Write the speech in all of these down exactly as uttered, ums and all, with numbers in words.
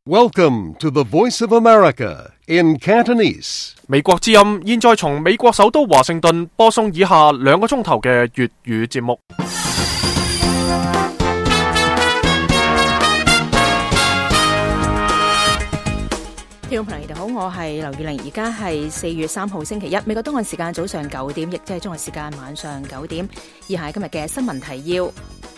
Welcome to the Voice of America in Cantonese. 美國之音現在從美國首都華盛頓播送以下兩個鐘頭嘅粵語節目。 聽眾朋友你哋好，我係劉宇玲，而家係四月三號星期一，美國東岸時間早上九點，亦即係中國時間晚上九點。以下係今日嘅新聞提要。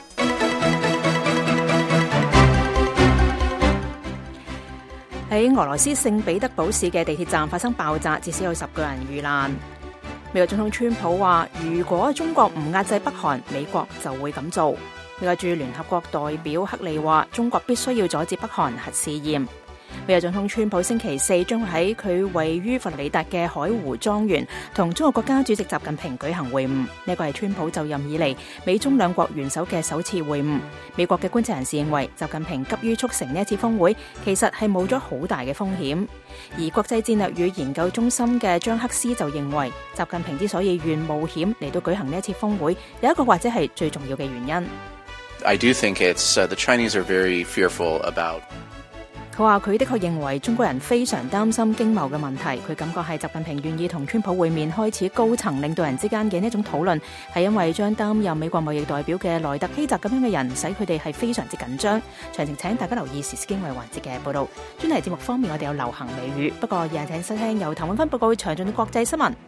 喺俄羅斯聖彼得堡市嘅地鐵站發生爆炸，至少有十個人遇難。美國總統川普話，如果中國唔壓制北韓，美國就會咁做。美國駐聯合國代表克利話，中國必須要阻止北韓核試驗。美國總統川普星期四將會喺佢位於佛羅里達嘅海湖莊園同中國國家主席習近平舉行會晤，呢個係川普就任以嚟美中兩國元首嘅首次會晤。美國嘅觀察人士認為，習近平急於促成呢一次峰會，其實係冒咗好大嘅風險。而國際戰略與研究中心嘅張克斯就認為，習近平之所以願冒險嚟到舉行呢一次峰會，有一個或者係最重要嘅原因。 I do think it's, uh, the Chinese are very fearful about 佢話佢的確認為中國人非常擔心經貿嘅問題，佢感覺係習近平願意同川普會面，開始高層領導人之間嘅呢一種討論，係因為將擔任美國貿易代表嘅萊特希澤咁樣嘅人，使佢哋係非常之緊張。詳情請大家留意時事經緯環節嘅報導。專題節目方面，我哋有流行美語，不過現在請收聽由譚永芬報告詳盡嘅國際新聞。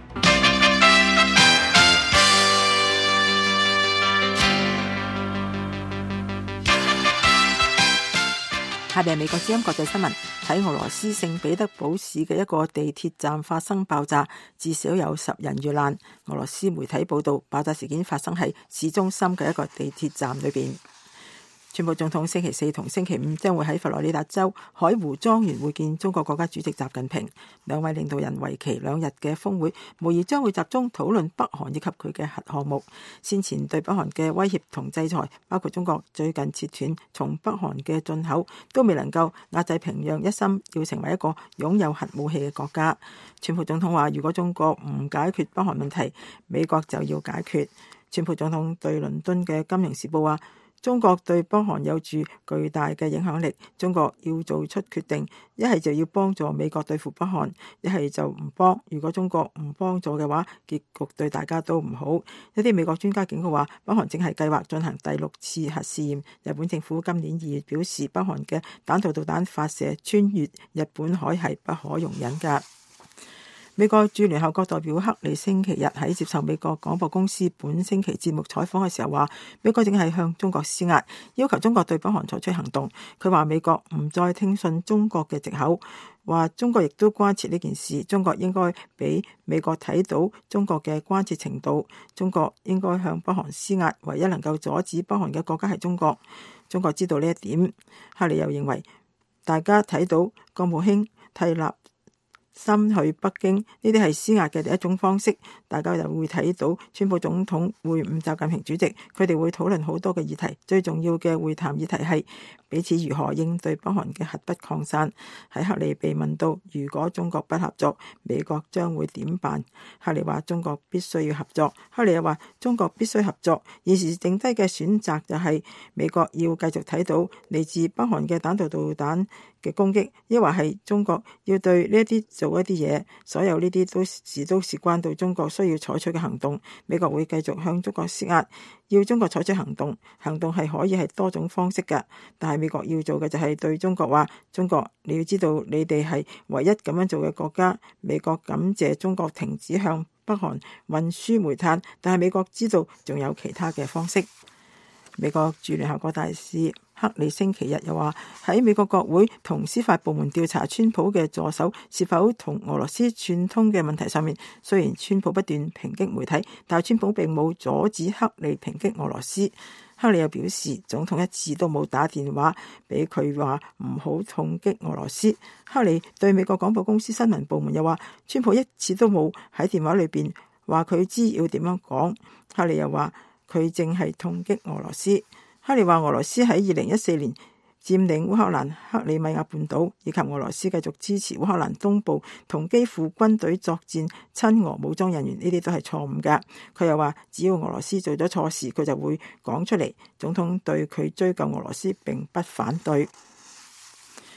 下邊係美國之音國際新聞。喺俄羅斯聖彼得堡市嘅一個地鐵站發生爆炸，至少有十人遇難。俄羅斯媒體報道，爆炸事件發生喺市中心嘅一個地鐵站裏邊。川普總統星期四同星期五將會喺佛羅里達州海湖莊園會見中國國家主席習近平，兩位領導人為期兩日嘅峰會，無疑將會集中討論北韓以及佢嘅核項目。先前對北韓嘅威脅同制裁，包括中國最近切斷從北韓嘅進口，都未能夠壓制平壤一心要成為一個擁有核武器嘅國家。川普總統話，如果中國唔解決北韓問題，美國就要解決。川普總統對倫敦嘅《金融時報》話，中國對北韓有住巨大嘅影響力，中國要做出決定，一係就要幫助美國對付北韓，一係就唔幫。如果中國唔幫助嘅話，結局對大家都唔好。一啲美國專家警告話，北韓正係計劃進行第六次核試驗。日本政府今年二月表示，北韓嘅彈道導彈發射穿越日本海係不可容忍㗎。美國駐聯合國代表克里星期日喺接受美國廣播公司本星期節目採訪嘅時候話，美國正係向中國施壓，要求中國對北韓採取行動。佢話美國唔再聽信中國嘅藉口，話中國亦都關切呢件事，中國應該俾美國睇到中國嘅關切程度，中國應該向北韓施壓，唯一能夠阻止北韓嘅國家係中國。中國知道呢一點。克里又認為，大家睇到國務卿蒂勒心去北京，呢啲係施壓嘅第一種方式。大家又會睇到川普總統會晤習近平主席，佢哋會討論好多嘅議題，最重要嘅會談議題係彼此如何應對北韓嘅核不擴散。喺克里被問到如果中國不合作，美國將會點辦？克里話中國必須要合作。克里又話中國必須合作，現時剩低嘅選擇就係美國要繼續睇到嚟自北韓嘅彈道導彈嘅攻擊，抑或係中國要對呢一啲做一啲嘢，所有呢啲都是都事關到中國需要採取嘅行動。美國會繼續向中國施壓，要中國採取行動。行動係可以係多種方式㗎，但係美國要做嘅就係對中國話，中國你要知道你哋係唯一咁樣做嘅國家。美國感謝中國停止向北韓運輸煤炭，但係美國知道仲有其他嘅方式。美國駐聯合國大使克里星期日又話，喺美國國會同司法部門調查川普嘅助手是否同俄羅斯串通嘅問題上面，雖然川普不斷抨擊媒體，但係川普並冇阻止克里抨擊俄羅斯。克里又表示，總統一次都冇打電話俾佢話唔好痛擊俄羅斯。克里對美國廣播公司新聞部門又話，川普一次都冇喺電話裏邊話佢知要點樣講。克里又話佢正係痛擊俄羅斯。克里話俄羅斯喺二零一四年佔領烏克蘭克里米亞半島，以及俄羅斯繼續支持烏克蘭東部同基輔軍隊作戰親俄武裝人員，呢啲都係錯誤嘅。佢又話只要俄羅斯做咗錯事，佢就會講出嚟。總統對佢追究俄羅斯並不反對。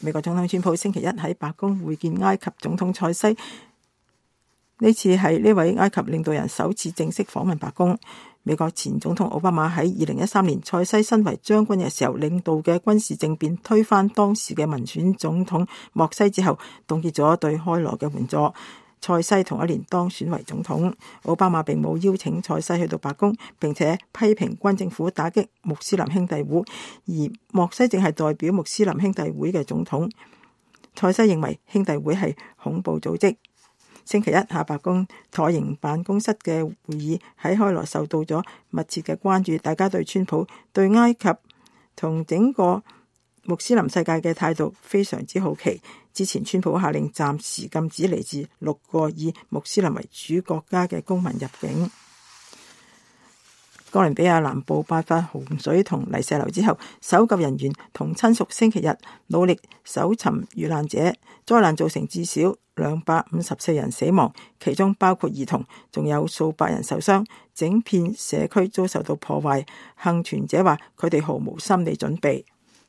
美國總統川普星期一喺白宮會見埃及總統塞西，呢次係呢位埃及領導人首次正式訪問白宮。美國前總統奧巴馬喺二零一三年塞西身為將軍嘅時候領導嘅軍事政變推翻當時嘅民選總統莫西之後，凍結咗對開羅嘅援助。塞西同一年當選為總統，奧巴馬並冇邀請塞西去到白宮，並且批評軍政府打擊穆斯林兄弟會，而莫西正係代表穆斯林兄弟會嘅總統。塞西認為兄弟會係恐怖組織。星期一下白宮橢形辦公室嘅會議喺開羅受到咗密切嘅關注，大家對川普對埃及同整個穆斯林世界嘅態度非常之好奇。之前川普下令暫時禁止嚟自六個以穆斯林為主國家嘅公民入境。哥倫比亞南部爆發洪水同泥石流之後，搜救人員同親屬星期日努力搜尋遇難者。災難造成至少兩百五十四人死亡，其中包括兒童，仲有數百人受傷。整片社區遭受到破壞。幸存者話佢哋毫無心理準備。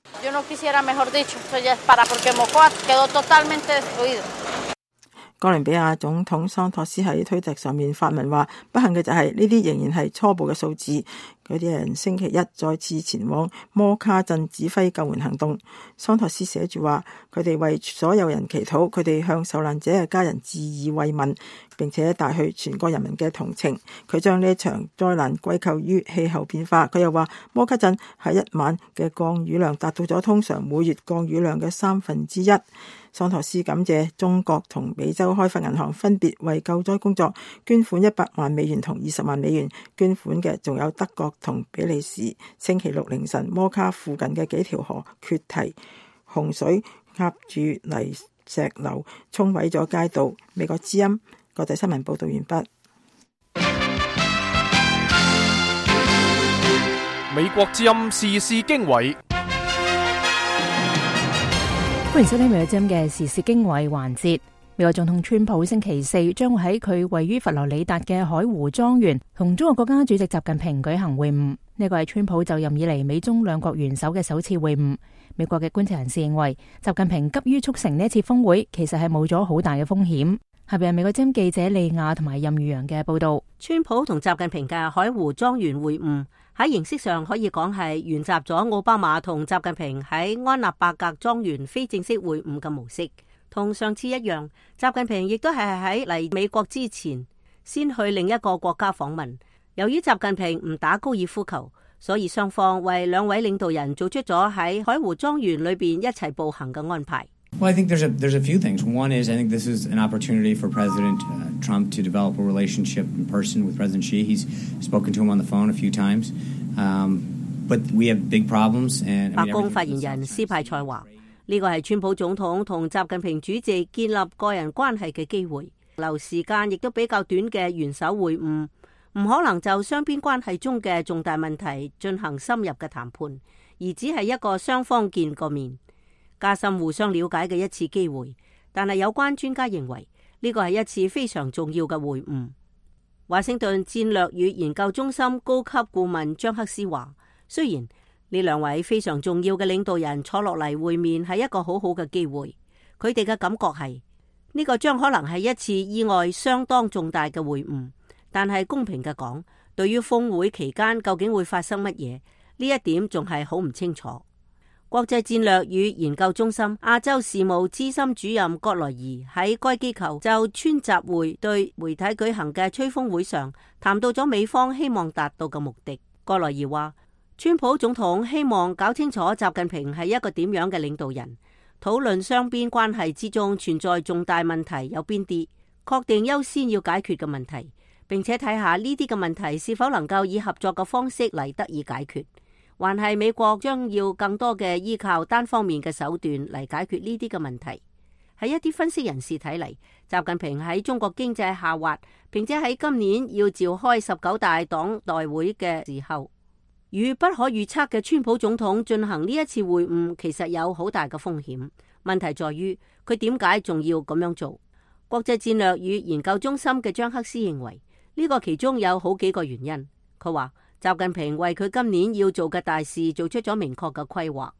哥倫比亞總統桑托斯喺推特上面發文話，不幸嘅就係呢啲仍然係初步嘅數字。嗰啲人星期一再次前往摩卡鎮指揮救援行動。桑托斯寫住話，佢哋為所有人祈禱，佢哋向受難者嘅家人致以慰問，並且帶去全國人民嘅同情。佢將呢場災難歸咎於氣候變化。佢又話，摩卡鎮喺一晚嘅降雨量達到咗通常每月降雨量嘅三分之一。桑托斯感謝中國同美洲開發銀行分別為救災工作捐款一百萬美元同二十萬美元，捐款嘅仲有德國同比利時。星期六凌晨，摩卡附近嘅幾條河決堤，洪水壓住泥石流，沖毀咗街道。美國之音國際新聞報道完畢。 美國之音時事經緯。 歡迎收聽美國之音嘅時事經緯環節。美國總統川普星期四將會喺佢位於佛羅里達嘅海湖莊園同中國國家主席習近平舉行會晤。呢個係川普就任以嚟美中兩國元首嘅首次會晤。美國嘅觀察人士認為，習近平急於促成呢一次峰會，其實係冒咗好大嘅風險。下邊係美國之音記者利亞同埋任宇陽嘅報道。 川普同習近平嘅海湖莊園會晤喺形式上可以講係沿襲咗奧巴馬同習近平喺安納伯格莊園非正式會晤嘅模式。同上次一樣，習近平亦都係喺嚟美國之前先去另一個國家訪問。由於習近平唔打高爾夫球，所以雙方為兩位領導人做出咗喺海湖莊園裏邊一齊步行嘅安排。 Well, I think there's a there's a few things. One is I think this is an opportunity for President uh, Trump to develop a relationship in person with President Xi. He's spoken to him on the phone a few times, um, but we have big problems. And 白宮發言人斯派塞話：呢個係川普總統同習近平主席建立個人關係嘅機會，留時間亦都比較短嘅元首會晤，唔可能就雙邊關係中嘅重大問題進行深入嘅談判，而只係一個雙方見個面，加深互相了解嘅一次機會。但係有關專家認為呢個係一次非常重要嘅會晤。華盛頓戰略與研究中心高級顧問張克斯話：雖然呢兩位非常重要嘅領導人坐落嚟會面係一個好好嘅機會，佢哋嘅感覺係呢個將可能係一次意外相當重大嘅會晤。但係公平嘅講，對於峰會期間究竟會發生乜嘢，呢一點仲係好唔清楚。國際戰略與研究中心亞洲事務資深主任葛萊儀喺該機構就川習會對媒體舉行嘅吹風會上談到咗美方希望達到嘅目的。葛萊儀話：川普總統希望搞清楚習近平係一個點樣嘅領導人，討論雙邊關係之中存在重大問題有邊啲，確定優先要解決嘅問題，並且睇下呢啲嘅問題是否能夠以合作嘅方式嚟得以解決，還係美國將要更多嘅依靠單方面嘅手段嚟解決呢啲嘅問題。喺一啲分析人士睇嚟，習近平喺中國經濟下滑，並且喺今年要召開十九大黨代會嘅時候，與不可預測嘅川普總統進行呢一次會晤，其實有好大嘅風險。問題在於佢點解仲要咁樣做？國際戰略與研究中心嘅張克斯認為呢個其中有好幾個原因。佢話習近平為佢今年要做嘅大事做出咗明確嘅規劃，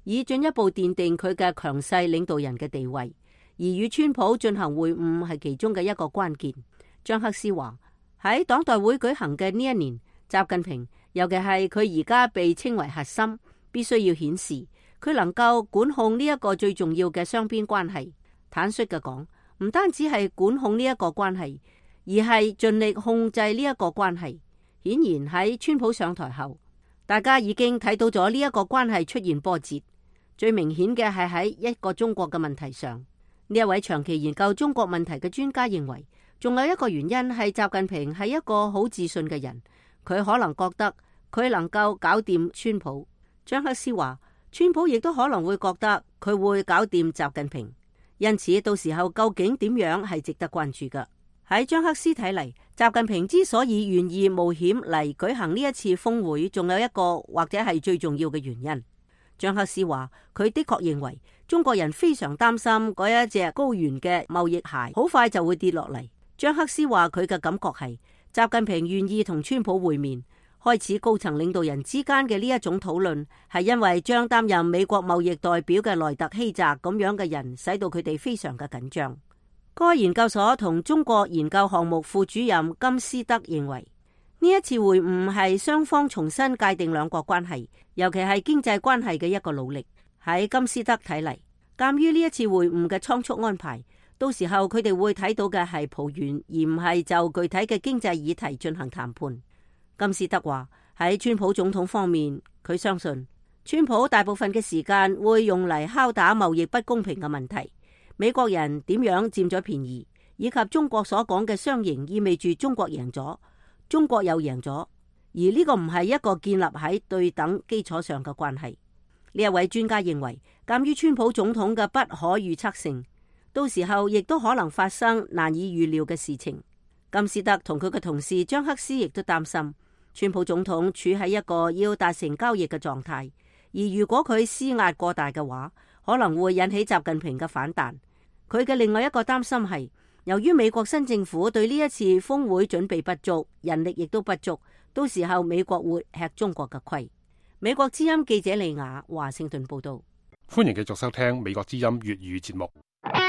以進一步奠定佢嘅強勢領導人嘅地位。而與川普進行會晤係其中嘅一個關鍵。張克斯話喺黨代會舉行嘅呢一年，習近平尤其係佢而家被稱為核心，必須要顯示佢能夠管控呢一個最重要嘅雙邊關係。坦率嘅講，唔單止係管控呢一個關係，而係盡力控制呢一個關係。顯然喺川普上台後，大家已經睇到咗呢一個關係出現波折。最明顯嘅係喺一個中國嘅問題上。呢一位長期研究中國問題嘅專家認為，仲有一個原因係習近平係一個好自信嘅人，佢可能覺得佢能夠搞掂川普。張克斯話，川普亦都可能會覺得佢會搞掂習近平，因此到時候究竟點樣係值得關注嘅。喺張克斯睇嚟，習近平之所以願意冒險嚟舉行呢一次峰會，仲有一個或者係最重要嘅原因。張克斯話，佢的確認為中國人非常擔心嗰一隻高懸嘅貿易鞋好快就會跌落嚟。張克斯話佢嘅感覺係習近平願意同川普會面，開始高層領導人之間嘅呢一種討論，係因為將擔任美國貿易代表嘅萊特希澤咁樣嘅人，使到佢哋非常嘅緊張。該研究所同中國研究項目副主任金斯德認為，呢一次會晤係雙方重新界定兩國關係，尤其係經濟關係嘅一個努力。喺金斯德睇嚟，鑒於呢一次會晤嘅倉促安排，到時候佢哋會睇到嘅係抱怨，而唔係就具體嘅經濟議題進行談判。金斯德話喺川普總統方面，佢相信川普大部分嘅時間會用嚟敲打貿易不公平嘅問題，美國人點樣佔咗便宜，以及中國所講嘅雙贏意味住中國贏咗，中國又贏咗，而呢個唔係一個建立喺對等基礎上嘅關係。呢一位專家認為，鑒於川普總統嘅不可預測性，到時候亦都可能發生難以預料嘅事情。金斯德同佢嘅同事張克斯亦都擔心，川普總統處喺一個要達成交易嘅狀態，而如果佢施壓過大嘅話，可能會引起習近平嘅反彈。佢嘅另外一個擔心係，由於美國新政府對呢一次峰會準備不足，人力亦都不足，到時候美國會吃中國嘅虧。美國之音記者李雅華盛頓報道。 歡迎繼續收聽美國之音粵語節目。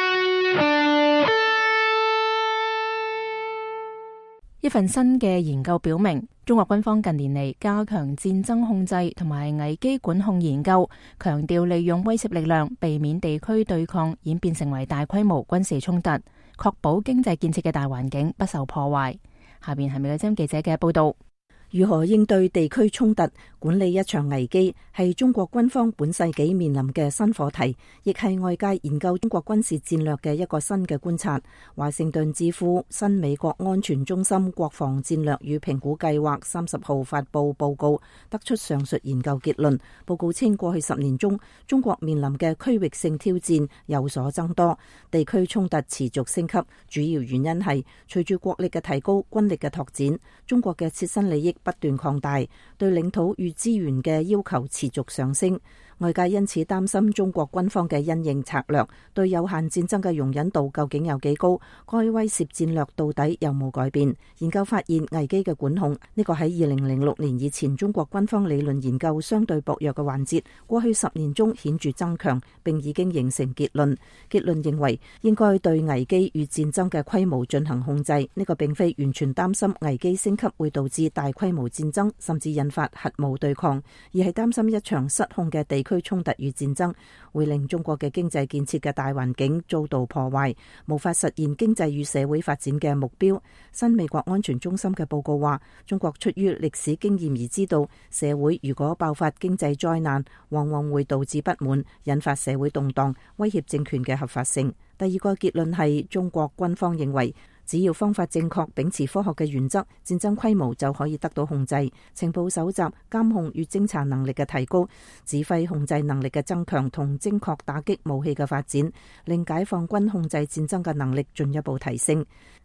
一份新嘅研究表明，中國軍方近年嚟加強戰爭控制同埋危機管控研究，強調利用威懾力量避免地區對抗演變成為大規模軍事衝突，確保經濟建設嘅大環境不受破壞。下邊係美國之音記者嘅報道。 如何應對地區衝突、管理一場危機，係中國軍方本世紀面臨嘅新課題，亦係外界研究中國軍事戰略嘅一個新嘅觀察。華盛頓智庫新美國安全中心國防戰略與評估計劃三十號發佈報告，得出上述研究結論。報告稱，過去十年中，中國面臨嘅區域性挑戰有所增多，地區衝突持續升級。主要原因係隨住國力嘅提高、軍力嘅拓展，中國嘅切身利益不斷擴大，對領土與資源嘅要求持續上升。外界因此擔心中國軍方嘅因應策略對有限戰爭嘅容忍度究竟有幾高，該威懾戰略到底有冇改變。研究發現，危機嘅管控呢個喺二零零六年以前中國軍方理論研究相對薄弱嘅環節，過去十年中顯著增強，並已經形成結論。結論認為應該對危機與戰爭嘅規模進行控制，呢個並非完全擔心危機升級會導致大規模戰爭，甚至引發核武對抗，而係擔心一場失控嘅地區衝突與戰爭會令中國嘅經濟建設嘅大環境遭到破壞，無法實現經濟與社會發展嘅目標。新美國安全中心嘅報告話，中國出於歷史經驗而知道，社會如果爆發經濟災難，往往會導致不滿，引發社會動盪，威脅政權嘅合法性。第二個結論係，中國軍方認為，只要方法正確，秉持科學嘅原則，戰爭規模就可以得到控制。情報搜集、監控與偵查能力嘅提高，指揮控制能力嘅增強同精確打擊武器嘅發展，令解放軍控制戰爭嘅能力進一步提升。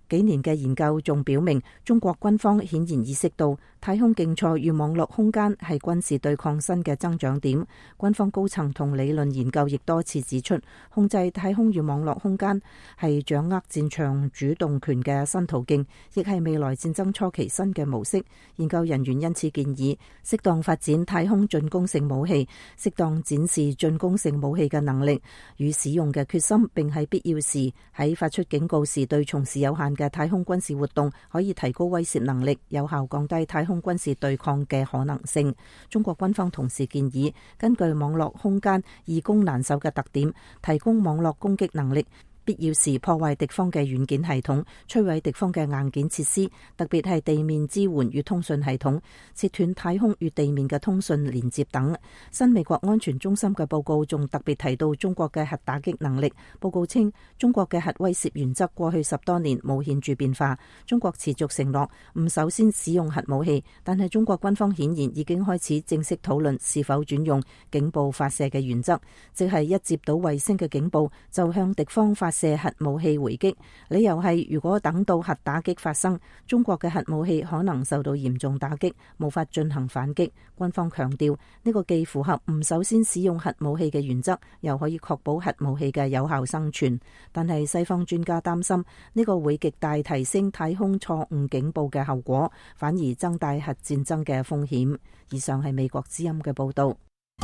幾年嘅研究仲表明，中國軍方顯然意識到太空競賽與網絡空間係軍事對抗新嘅增長點。軍方高層同理論研究亦多次指出，控制太空與網絡空間係掌握戰場主動權嘅新途徑，亦係未來戰爭初期新嘅模式。研究人員因此建議，適當發展太空進攻性武器，適當展示進攻性武器嘅能力與使用嘅決心，並喺必要時喺發出警告時對從事有限嘅太空軍事活動可以提高威懾能力，有效降低太空軍事對抗嘅可能性。中國軍方同時建議，根據網絡空間易攻難守嘅特點，提供網絡攻擊能力，必要時破壞敵方嘅軟件系統，摧毀敵方嘅硬件設施，特別係地面支援與通訊系統，切斷太空與地面嘅通訊連接等。新美國安全中心嘅報告仲特別提到中國嘅核打擊能力。報告稱，中國嘅核威懾原則過去十多年冇顯著變化。中國持續承諾唔首先使用核武器，但係中國軍方顯然已經開始正式討論是否轉用警報發射嘅原則，即係一接到衛星嘅警報就向敵方發射核武器回擊。理由係如果等到核打擊發生，中國嘅核武器可能受到嚴重打擊，無法進行反擊。軍方強調呢個既符合唔首先使用核武器嘅原則，又可以確保核武器嘅有效生存。但係西方專家擔心呢個會極大提升太空錯誤警報嘅後果，反而增大核戰爭嘅風險。以上係美國之音嘅報道。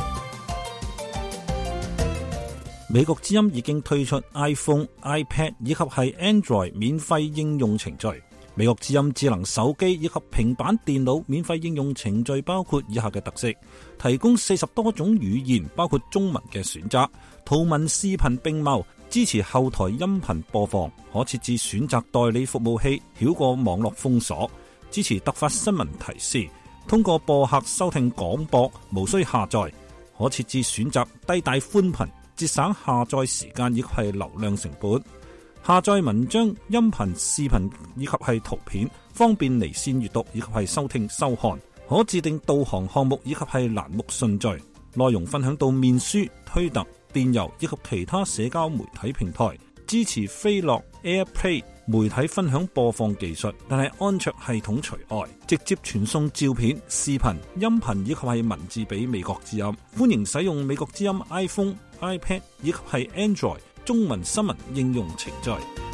美國之音已經推出 iPhone、iPad 以及係 Android 免費應用程序。美國之音智能手機以及平板電腦免費應用程序包括以下嘅特色：提供四十多種語言，包括中文嘅選擇，圖文視頻並茂，支持後台音頻播放，可設置選擇代理服務器，繞過網絡封鎖，支持突發新聞提示，通過播客收聽廣播，無需下載，可設置選擇低帶寬頻，節省下載時間以及係流量成本，下載文章、音頻、視頻以及係圖片，方便離線閱讀以及係收聽收看，可自定導航項目以及係欄目順序，內容分享到面書、推特、電郵以及其他社交媒體平台，支持飛樂 AirPlay 媒體分享播放技術，但係安卓系統除外，直接傳送照片、視頻、音頻以及係文字俾美國之音。歡迎使用美國之音 iPhone、iPad 以及係 Android 中文新聞應用程序。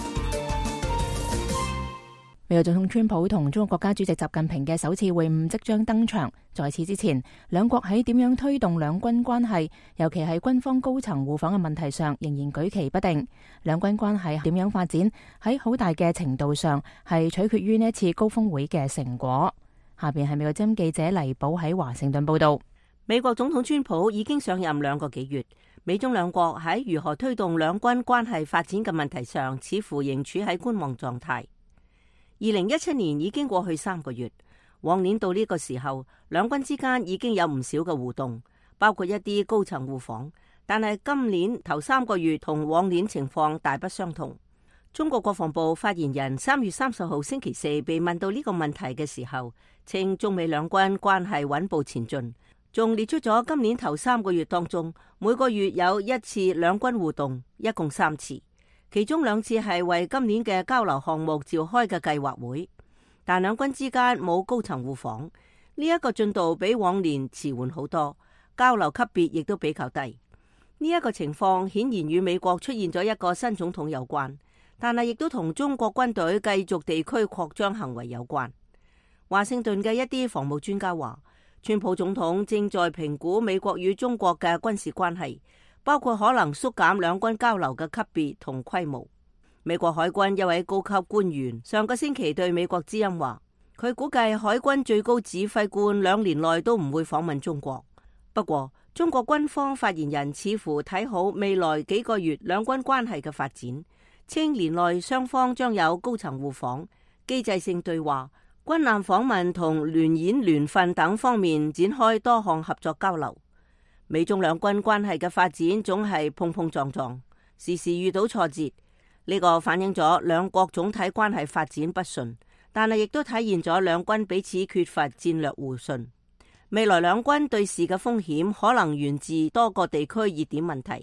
美國總統川普同中國國家主席習近平嘅首次會晤即將登場。在此之前，兩國喺點樣推動兩軍關係，尤其係軍方高層互訪嘅問題上，仍然舉棋不定。兩軍關係點樣發展，喺好大嘅程度上係取決於呢一次高峰會嘅成果。下邊係美國之音記者黎寶喺華盛頓報道。 美國總統川普已經上任兩個幾月，美中兩國喺如何推動兩軍關係發展嘅問題上，似乎仍處喺觀望狀態。二零一七年已經過去三個月，往年到呢個時候，兩軍之間已經有唔少嘅互動，包括一啲高層互訪。但係今年頭三個月同往年情況大不相同。中國國防部發言人三月三十號星期四被問到呢個問題嘅時候，稱中美兩軍關係穩步前進，仲列出咗今年頭三個月當中每個月有一次兩軍互動，一共三次。其中兩次係為今年嘅交流項目召開嘅計劃會，但兩軍之間冇高層互訪，呢一個進度比往年遲緩好多，交流級別亦都比較低。呢一個情況顯然與美國出現咗一個新總統有關，但係亦都同中國軍隊繼續地區擴張行為有關。華盛頓嘅一啲防務專家話，川普總統正在評估美國與中國嘅軍事關係，包括可能縮減兩軍交流嘅級別同規模。美國海軍一位高級官員上個星期對美國之音話，佢估計海軍最高指揮官兩年內都唔會訪問中國。不過，中國軍方發言人似乎睇好未來幾個月兩軍關係嘅發展，稱年內雙方將有高層互訪、機制性對話、軍艦訪問同聯演聯訓等方面展開多項合作交流。美中兩軍關係嘅發展總係碰碰撞撞，時時遇到挫折，呢個反映咗兩國總體關係發展不順，但係亦都體現咗兩軍彼此缺乏戰略互信。未來兩軍對峙嘅風險可能源自多個地區熱點問題，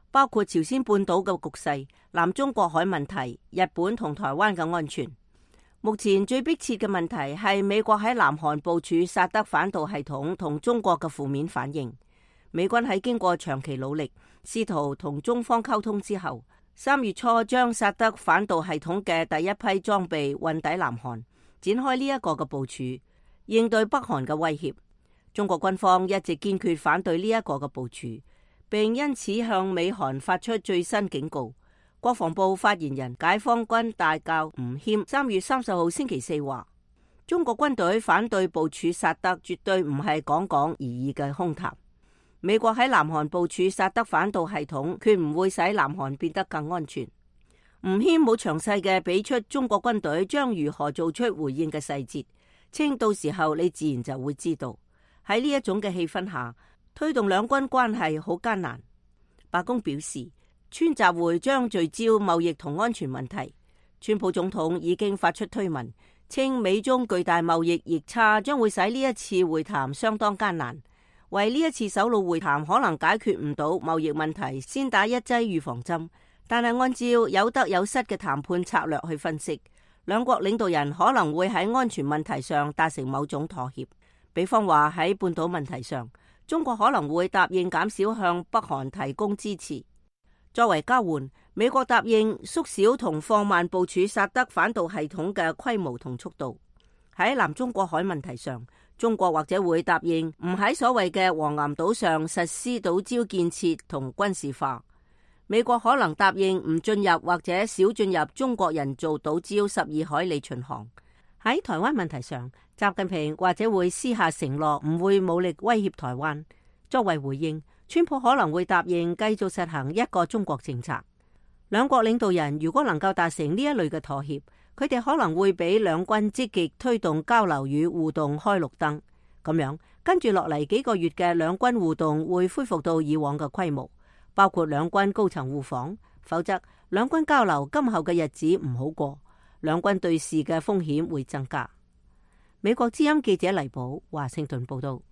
包括朝鮮半島嘅局勢、南中國海問題、日本同台灣嘅安全。目前最迫切嘅問題係美國喺南韓部署薩德反導系統同中國嘅負面反應。美軍喺經過長期努力，試圖同中方溝通之後，三月初將薩德反導系統嘅第一批裝備運抵南韓，展開呢一個嘅部署，應對北韓嘅威脅。中國軍方一直堅決反對呢一個嘅部署，並因此向美韓發出最新警告。國防部發言人解放軍大校吳謙三月三十號星期四話，中國軍隊反對部署薩德絕對唔係講講而已嘅空談。美國喺南韓部署薩德反導系統，決唔會使南韓變得更安全。吳謙冇詳細嘅俾出中國軍隊將如何做出回應嘅細節，稱到時候你自然就會知道。喺呢一種嘅氣氛下，推動兩軍關係好艱難。白宮表示，川習會將聚焦貿易同安全問題。川普總統已經發出推文，稱美中巨大貿易逆差將會使呢一次會談相當艱難。為呢一次首腦會談可能解決唔到貿易問題，先打一劑預防針。但係按照有得有失嘅談判策略去分析，兩國領導人可能會喺安全問題上達成某種妥協。比方話喺半島問題上，中國可能會答應減少向北韓提供支持。作為交換，美國答應縮小同放慢部署薩德反導系統嘅規模同速度。喺南中國海問題上，中國或者會答應唔喺所謂嘅黃岩島上實施島礁建設同軍事化。美國可能答應唔進入或者少進入中國人造島礁十二海里巡航。喺台灣問題上，習近平或者會私下承諾唔會武力威脅台灣。作為回應，川普可能會答應繼續實行一個中國政策。兩國領導人如果能夠達成呢一類嘅妥協，佢哋可能會俾兩軍積極推動交流與互動開綠燈。咁樣跟住落嚟幾個月嘅兩軍互動會恢復到以往嘅規模，包括兩軍高層互訪。否則兩軍交流今後嘅日子唔好過，兩軍對峙嘅風險會增加。美國之音記者黎寶華盛頓報道。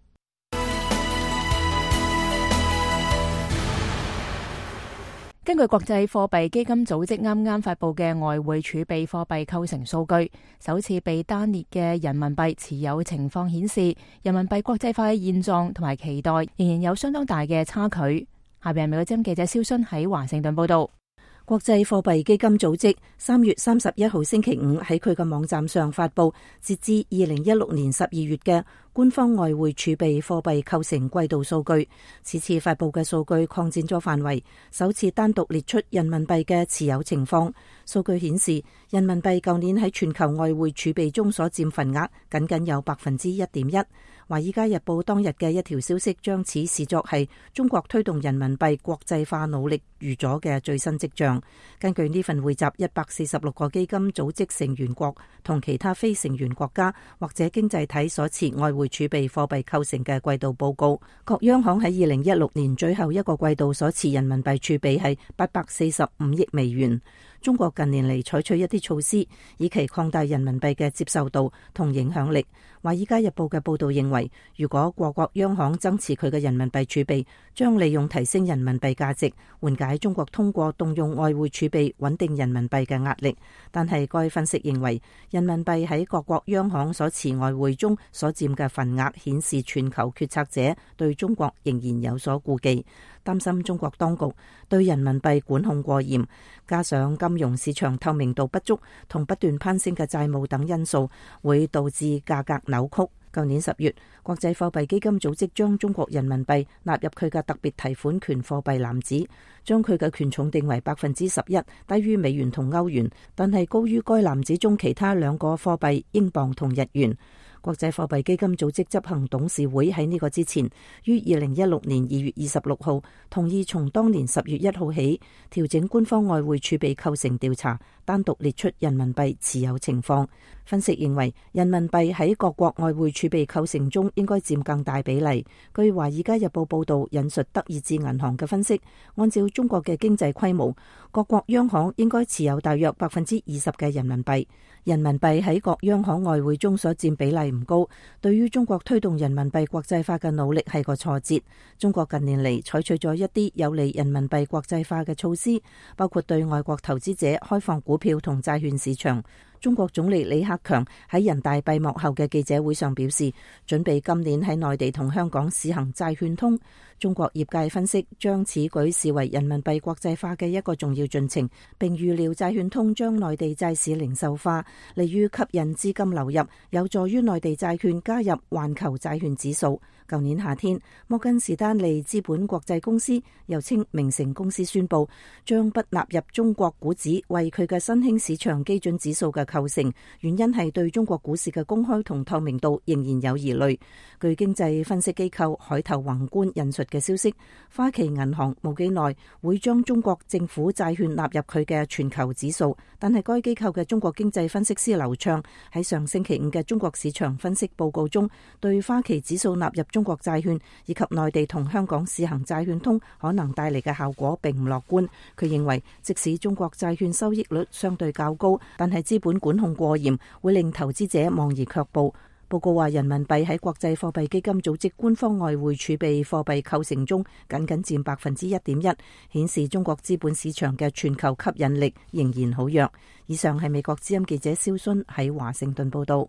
根據國際貨幣基金組織啱啱發佈嘅外匯儲備貨幣構成數據，首次被單列嘅人民幣持有情況顯示，人民幣國際化嘅現狀同埋期待仍然有相當大嘅差距。下邊係美國之音記者蕭순喺華盛頓報道。 國際貨幣基金組織三月三十一號星期五喺佢嘅網站上發佈，截至二零一六年十二月嘅官方外匯儲備貨幣構成季度數據。此次發佈嘅數據擴展咗範圍，首次單獨列出人民幣嘅持有情況。數據顯示，人民幣舊年喺全球外匯儲備中所佔份額僅僅有百分之一點一。華爾街日報當日嘅一條消息將此視作係中國推動人民幣國際化努力預咗嘅最新跡象。根據呢份匯集一百四十六個基金組織成員國同其他非成員國家或者經濟體所持外匯儲備貨幣構成嘅季度報告，各央行喺二零一六年最後一個季度所持人民幣儲備係八百四十五億美元。中國近年嚟採取一啲措施，以期擴大人民幣嘅接受度同影響力。華爾街日報嘅報道認為，如果各國央行增持佢嘅人民幣儲備，將利用提升人民幣價值，緩解中國通過動用外匯儲備穩定人民幣嘅壓力。但係該分析認為，人民幣喺各國央行所持外匯中所佔嘅份額顯示全球決策者對中國仍然有所顧忌，擔心中國當局對人民幣管控過嚴，加上金融市場透明度不足同不斷攀升嘅債務等因素，會導致價格扭曲。舊年十月，國際貨幣基金組織將中國人民幣納入佢嘅特別提款權貨幣籃子，將佢嘅權重定為百分之十一，低於美元同歐元，但係高於該籃子中其他兩個貨幣英鎊同日元。國際貨幣基金組織執行董事會喺呢個之前，於二零一六年二月二十六號同意從當年十月一號起調整官方外匯儲備構成調查，單獨列出人民幣持有情況。分析認為，人民幣喺各國外匯儲備構成中應該佔更大比例。據華爾街日報報道引述德意志銀行嘅分析，按照中國嘅經濟規模，各國央行應該持有大約百分之二十嘅人民幣。人民幣喺各央行外匯中所佔比例唔高，對於中國推動人民幣國際化嘅努力係個挫折。中國近年嚟採取咗一啲有利人民幣國際化嘅措施，包括對外國投資者開放股票同債券市場。中國總理李克強喺人大閉幕後嘅記者會上表示，準備今年喺內地同香港試行債券通。中國業界分析將此舉視為人民幣國際化嘅一個重要進程，並預料債券通將內地債市零售化，利於吸引資金流入，有助於內地債券加入環球債券指數。舊年夏天，摩根士丹利資本國際公司又稱明晟公司宣布將不納入中國股指為佢嘅新興市場基準指數嘅構成，原因係對中國股市嘅公開同透明度仍然有疑慮。據經濟分析機構海頭宏觀引述嘅消息，花旗銀行冇幾耐會將中國政府債券納入佢嘅全球指數，但係該機構嘅中國經濟分析師劉暢喺上星期五嘅中國市場分析報告中，對花旗指數納入中國債券以及內地同香港試行債券通可能帶嚟嘅效果並唔樂觀。佢認為，即使中國債券收益率相對較高，但係資本管控過嚴，會令投資者望而卻步。報告話，人民幣喺國際貨幣基金組織官方外匯儲備貨幣構成中僅僅佔百分之一點一，顯示中國資本市場嘅全球吸引力仍然好弱。以上係美國之音記者蕭순喺華盛頓報道。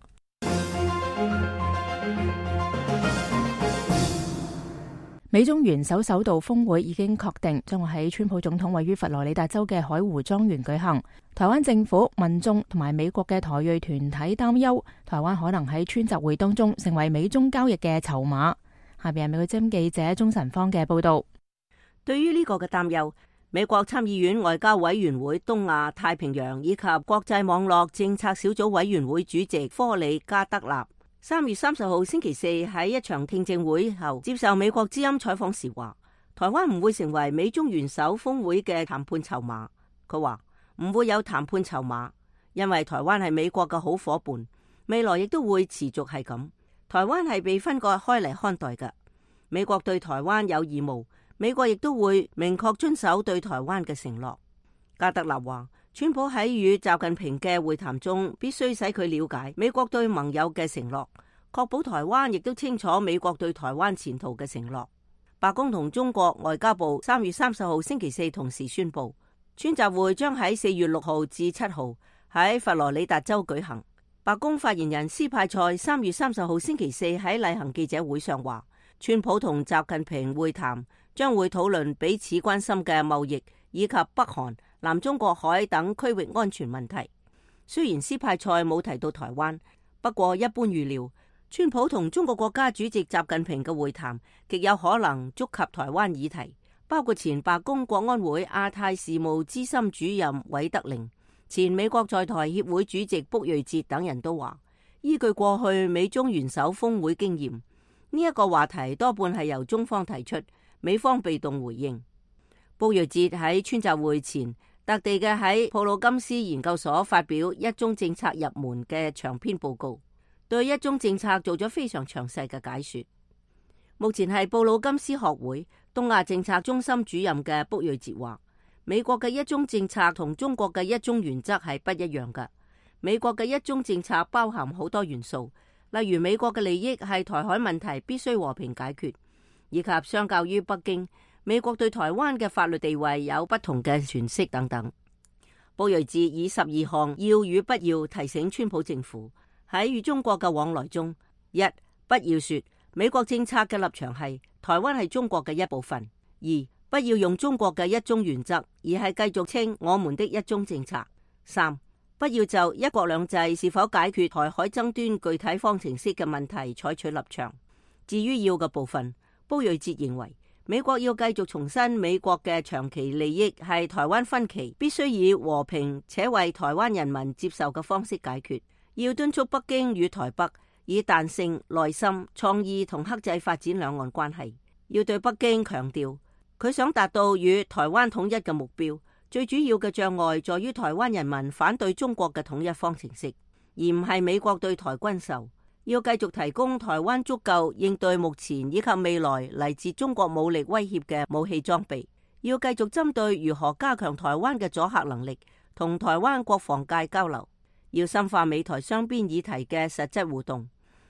美中元首首度峰會已經確定，將會喺川普總統位於佛羅里達州嘅海湖莊園舉行。台灣政府、民眾同埋美國嘅台裔團體擔憂，台灣可能喺川集會當中成為美中交易嘅籌碼。下邊係美國之音記者鍾晨芳嘅報道。 對於呢個嘅擔憂，美國參議院外交委員會東亞太平洋以及國際網絡政策小組委員會主席科里加德納三月三十號星期四喺一場聽證會後接受美國之音採訪時話，台灣唔會成為美中元首峰會嘅談判籌碼。佢話唔會有談判籌碼，因為台灣係美國嘅好伙伴，未來亦都會持續係咁。台灣係被分割開嚟看待嘅，美國對台灣有義務，美國亦都會明確遵守對台灣嘅承諾。加德納話，川普喺與習近平嘅會談中，必須使佢了解美國對盟友嘅承諾，確保台灣亦都清楚美國對台灣前途嘅承諾。白宮同中國外交部三月三十號星期四同時宣布，川習會將喺四月六號至七號喺佛羅里達州舉行。白宮發言人斯派塞三月三十號星期四喺例行記者會上話，川普同習近平會談將會討論彼此關心嘅貿易以及北韓、南中國海等區域安全問題。雖然斯派塞冇提到台灣，不過一般預料，川普同中國國家主席習近平嘅會談極有可能觸及台灣議題，包括前白宮國安會亞太事務資深主任韋德寧、前美國在台協會主席卜瑞哲等人都話，依據過去美中元首峰會經驗，呢一個話題多半係由中方提出，美方被動回應。卜瑞哲喺川習會前特地嘅喺普魯金斯研究所發表一中政策入門嘅長篇報告，對一中政策做咗非常詳細嘅解說。目前係布魯金斯學會東亞政策中心主任嘅卜瑞哲話，美國嘅一中政策同中國嘅一中原則係不一樣嘅。美國嘅一中政策包含好多元素，例如美國嘅利益係台海問題必須和平解決，以及相較於北京，美國對台灣嘅法律地位有不同嘅詮釋等等。布瑞哲以十二項要與不要提醒川普政府喺與中國嘅往來中：一、不要說美國政策嘅立場係台灣係中國嘅一部分；二、不要用中國嘅一中原則，而係繼續稱我們的一中政策；三、不要就一國兩制是否解決台海爭端具體方程式嘅問題採取立場。至於要嘅部分，布瑞哲認為，美國要繼續重申美國嘅長期利益係台灣分歧必須以和平且為台灣人民接受嘅方式解決，要敦促北京與台北以彈性、耐心、創意同克制發展兩岸關係，要對北京強調佢想達到與台灣統一嘅目標，最主要嘅障礙在於台灣人民反對中國嘅統一方程式，而唔係美國對台軍售。要繼續提供台灣足夠應對目前以及未來嚟自中國武力威脅嘅武器裝備，要繼續針對如何加強台灣嘅阻嚇能力，同台灣國防界交流，要深化美台雙邊議題嘅實質互動，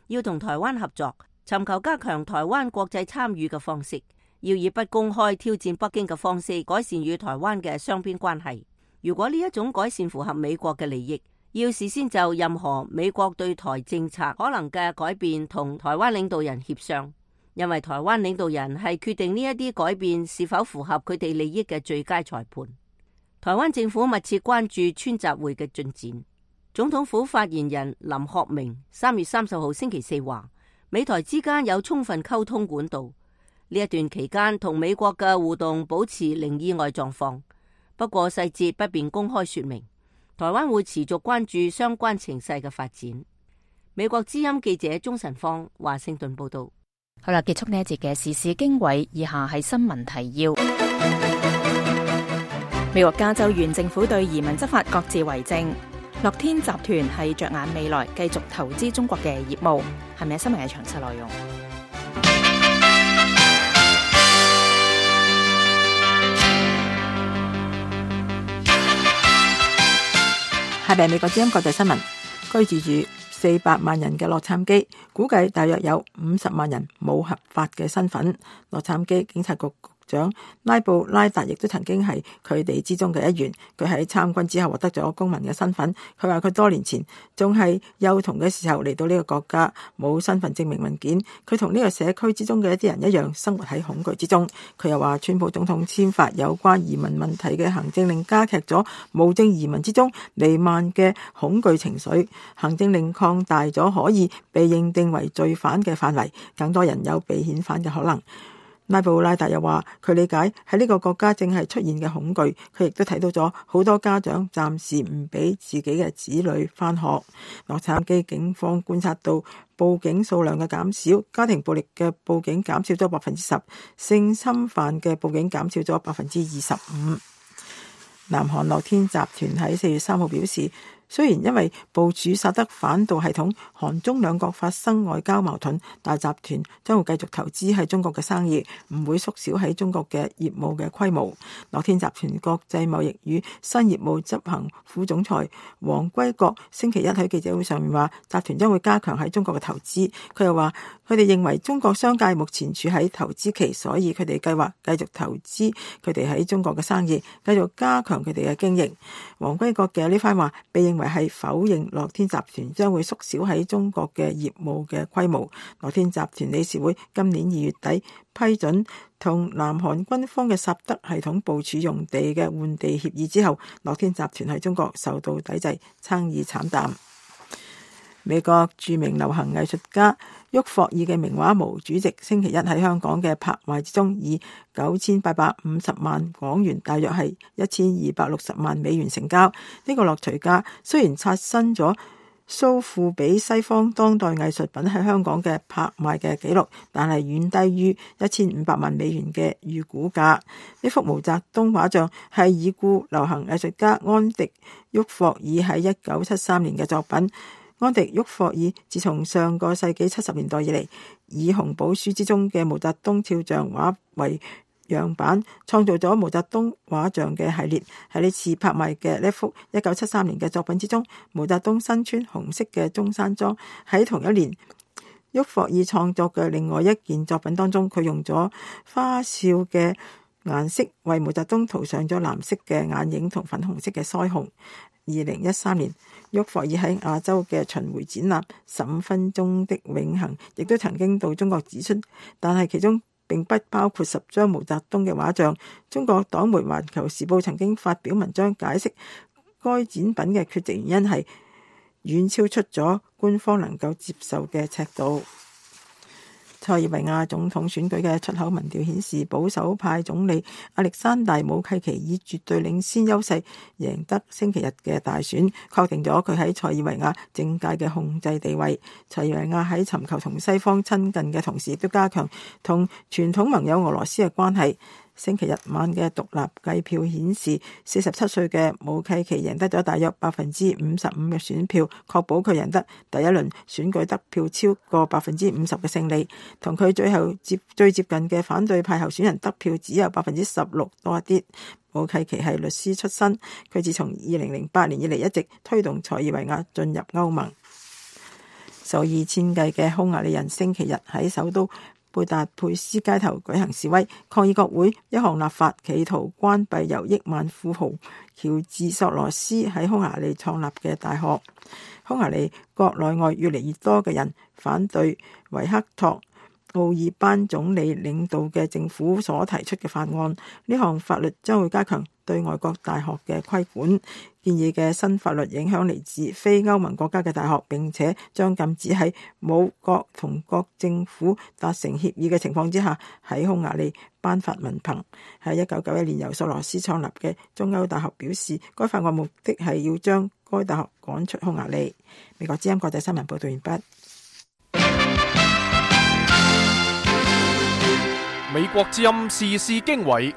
要同台灣合作，尋求加強台灣國際參與嘅方式，要以不公開挑戰北京嘅方式改善與台灣嘅雙邊關係。如果呢一種改善符合美國嘅利益，要事先就任何美國對台政策可能嘅改變同台灣領導人協商，因為台灣領導人係決定呢一啲改變是否符合佢哋利益嘅最佳裁判。台灣政府密切關注川習會嘅進展。總統府發言人林學明三月三十號星期四話，美台之間有充分溝通管道，呢一段期間同美國嘅互動保持零意外狀況，不過細節不便公開說明。台灣會持續關注相關情勢嘅發展。美國之音記者鍾晨芳華盛頓報道。 好啦，結束呢一節嘅時事經緯，以下係新聞提要。美國加州縣政府對移民執法各自為政。樂天集團係着眼未來繼續投資中國嘅業務，係咪新聞嘅詳細內容？ 下邊美國之音國際新聞，居住住四百萬人嘅洛杉磯，估計大約有五十萬人冇合法嘅身份。洛杉磯警察局局長拉布拉達亦都曾經係佢哋之中嘅一員。佢喺參軍之後獲得咗公民嘅身份。佢話佢多年前仲係幼童嘅時候嚟到呢個國家，冇身份證明文件。佢同呢個社區之中嘅一啲人一樣，生活喺恐懼之中。佢又話川普總統簽發有關移民問題嘅行政令，加劇咗無證移民之中彌漫嘅恐懼情緒。行政令擴大咗可以被認定為罪犯嘅範圍，更多人有被遣返嘅可能。拉布拉達又話佢理解喺呢個國家正係出現嘅恐懼，佢亦都睇到咗好多家長暫時唔俾自己嘅子女返學。洛杉磯警方觀察到報警數量嘅減少，家庭暴力嘅報警減少咗百分之十，性侵犯嘅報警減少咗百分之二十五。南韓樂天集團喺四月三號表示，雖然因為部署薩德反導系統，韓中兩國發生外交矛盾，但集團將會繼續投資喺中國嘅生意，唔會縮小喺中國嘅業務嘅規模。樂天集團國際貿易與新業務執行副總裁黃歸國星期一喺記者會上面話，集團將會加強喺中國嘅投資。佢又話，佢哋認為中國商界目前處喺投資期，所以佢哋計劃繼續投資佢哋喺中國嘅生意，繼續加強佢哋嘅經營。黃歸國嘅呢番話被認為係否認樂天集團將會縮小喺中國嘅業務嘅規模。樂天集團理事會今年二月底批准同南韓軍方嘅薩德系統部署用地嘅換地協議之後，樂天集團喺中國受到抵制，生意慘淡。美國著名流行藝術家沃霍爾嘅名畫《毛主席》星期一喺香港嘅拍賣之中，以九千八百五十萬港元，大約係一千二百六十萬美元成交。呢、這個落錘價雖然刷新咗蘇富比西方當代藝術品喺香港嘅拍賣嘅紀錄，但係遠低於一千五百萬美元嘅預估價。呢幅毛澤東畫像係已故流行藝術家安迪沃霍爾喺一九七三年嘅作品。安迪沃霍爾自從上個世紀七十年代以嚟，以紅寶書之中嘅毛澤東肖像畫為樣板，創造咗毛澤東畫像嘅系列。喺呢次拍賣嘅呢幅一九七三年嘅作品之中，毛澤東身穿紅色嘅中山裝。喺同一年，沃霍爾創作嘅另外一件作品當中，佢用咗花哨嘅顏色為毛澤東塗上咗藍色嘅眼影同粉紅色嘅腮紅。二零一三年，沃霍爾喺亞洲嘅巡迴展覽《十五分鐘的永恆》亦都曾經到中國指出，但係其中並不包括十張毛澤東嘅畫像。中國黨媒《環球時報》曾經發表文章解釋該展品嘅缺席原因係遠超出咗官方能夠接受嘅尺度。塞爾維亞總統選舉嘅出口民調顯示，保守派總理亞歷山大武契奇以絕對領先優勢贏得星期日嘅大選，確定咗佢喺塞爾維亞政界嘅控制地位。塞爾維亞喺尋求同西方親近嘅同時，亦都加強同傳統盟友俄羅斯嘅關係。星期日晚嘅獨立計票顯示，四十七歲嘅武契奇贏得咗大約百分之五十五嘅選票，確保佢贏得第一輪選舉得票超過百分之五十嘅勝利。同佢最後接最接近嘅反對派候選人得票只有百分之十六多一啲。武契奇係律師出身，佢自從二零零八年以嚟一直推動塞爾維亞進入歐盟。 數以千計嘅匈牙利人星期日喺首都貝達佩斯街頭舉行示威，抗議國會一項立法企圖關閉由億萬富豪喬治索羅斯喺匈牙利創立嘅大學。匈牙利國內外越嚟越多嘅人反對維克托奧爾班總理領導嘅政府所提出嘅法案。呢項法律將會加強對外國大學嘅規管。建議嘅新法律影響嚟自非歐盟國家嘅大學，並且將禁止喺冇國同國政府達成協議嘅情況之下喺匈牙利頒發文憑。喺一九九一年由索羅斯創立嘅中歐大學表示，該法案目的係要將該大學趕出匈牙利。美國之音國際新聞報道完畢。 美國之音時事經緯，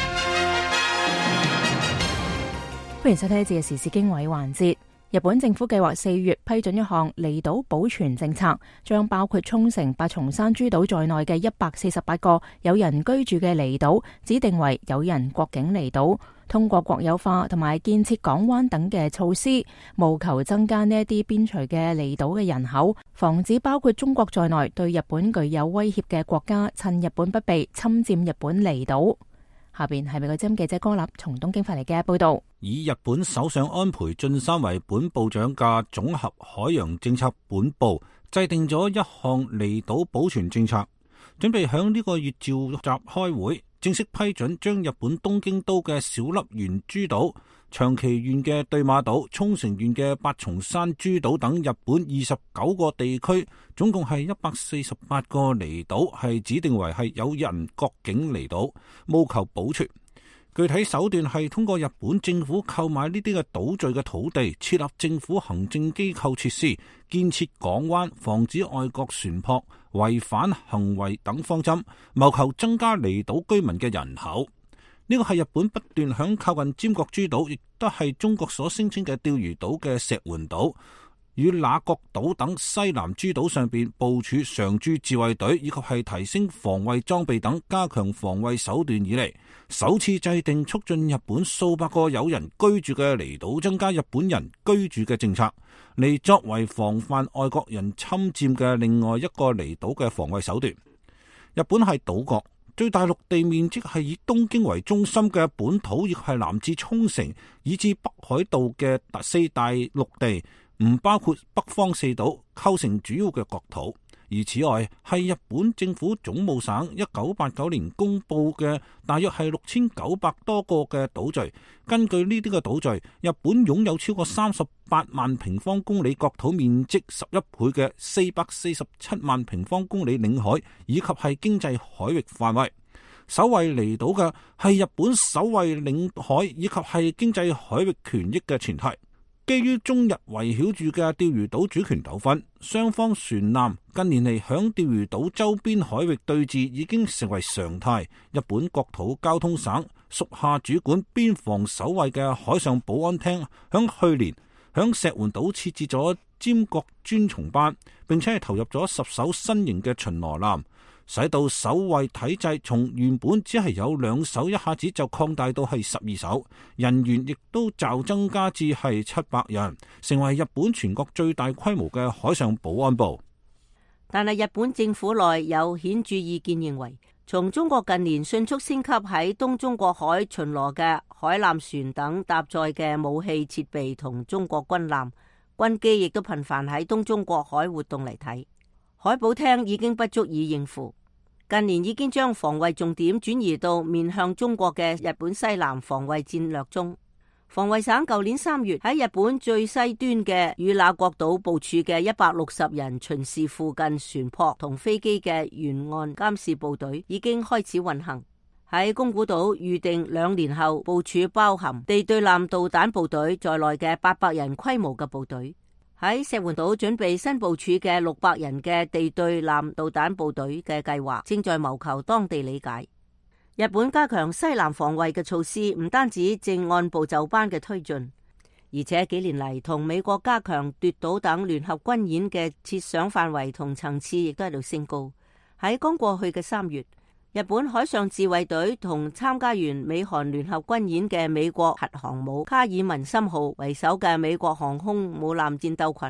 歡迎收聽呢節嘅時事經緯環節。日本政府計劃四月批准一項離島保全政策，將包括沖繩、八重山諸島在內嘅一百四十八個有人居住嘅離島指定為有人國境離島，通過國有化同埋建設港灣等嘅措施，務求增加呢一啲邊陲嘅離島嘅人口，防止包括中國在內對日本具有威脅嘅國家趁日本不備侵佔日本離島。下邊係美國之音記者歌立從東京發嚟嘅報道。 以日本首相安倍晉三為本部長嘅綜合海洋政策本部制定咗一項離島保全政策，準備響呢個月召集開會，正式批准將日本東京都嘅小笠原諸島、長崎縣嘅對馬島、沖繩縣嘅八重山諸島等日本二十九個地區，總共係一百四十八個離島，係指定為係有人國境離島，務求保存。具體手段係通過日本政府購買呢啲嘅島嶼嘅土地，設立政府行政機構設施，建設港灣，防止外國船舶違反行為等方針，謀求增加離島居民嘅人口。呢個係日本不斷響靠近尖閣諸島，亦都係中國所聲稱嘅釣魚島嘅石垣島與那國島等西南諸島上邊部署常駐自衛隊，以及係提升防衛裝備等，加強防衛手段以嚟，首次制定促進日本數百個有人居住嘅離島增加日本人居住嘅政策，嚟作為防範外國人侵佔嘅另外一個離島嘅防衛手段。日本係島國，最大陸地面積係以東京為中心嘅本土，亦係南至沖繩以至北海道嘅四大陸地，唔包括北方四島，構成主要嘅國土。而此外，係日本政府總務省一九八九年公布嘅大約係六千九百多個嘅島嶼。根據呢啲嘅島嶼，日本擁有超過三十八萬平方公里國土面積十一倍嘅四百四十七萬平方公里領海，以及係經濟海域範圍。守衛離島嘅係日本守衛領海以及係經濟海域權益嘅前提。基於中日圍繞住嘅釣魚島主權糾紛，雙方船艦近年嚟響釣魚島周邊海域對峙已經成為常態。日本國土交通省屬下主管邊防守衛嘅海上保安廳響去年響石垣島設置咗尖閣專松班，並且係投入咗十艘新型嘅巡邏艦，使到守衛體制從原本只係有兩艘，一下子就擴大到係十二艘，人員亦都驟增加至係七百人，成為日本全國最大規模嘅海上保安部。 但係日本政府內有顯著意見認為，從中國近年迅速升級喺東中國海巡邏嘅海艦船等搭載嘅武器設備同中國軍艦、軍機亦都頻繁喺東中國海活動嚟睇，海保廳已經不足以應付。近年已經將防衛重點轉移到面向中國嘅日本西南防衛戰略中。防衛省舊年三月喺日本最西端嘅與那國島部署嘅一百六十人巡視附近船舶同飛機嘅沿岸監視部隊已經開始運行。喺宮古島預定兩年後部署包含地對艦導彈部隊在內嘅八百人規模嘅部隊。喺石垣島準備新部署嘅六百人嘅地對艦導彈部隊嘅計劃正在謀求當地理解。日本加強西南防衛嘅措施唔單止正按部就班嘅推進，而且幾年嚟同美國加強奪島等聯合軍演嘅設想範圍同層次亦都喺度升高。喺剛過去嘅三月，日本海上自衛隊同參加完美韓聯合軍演嘅美國核航母卡爾文森號為首嘅美國航空母艦戰鬥群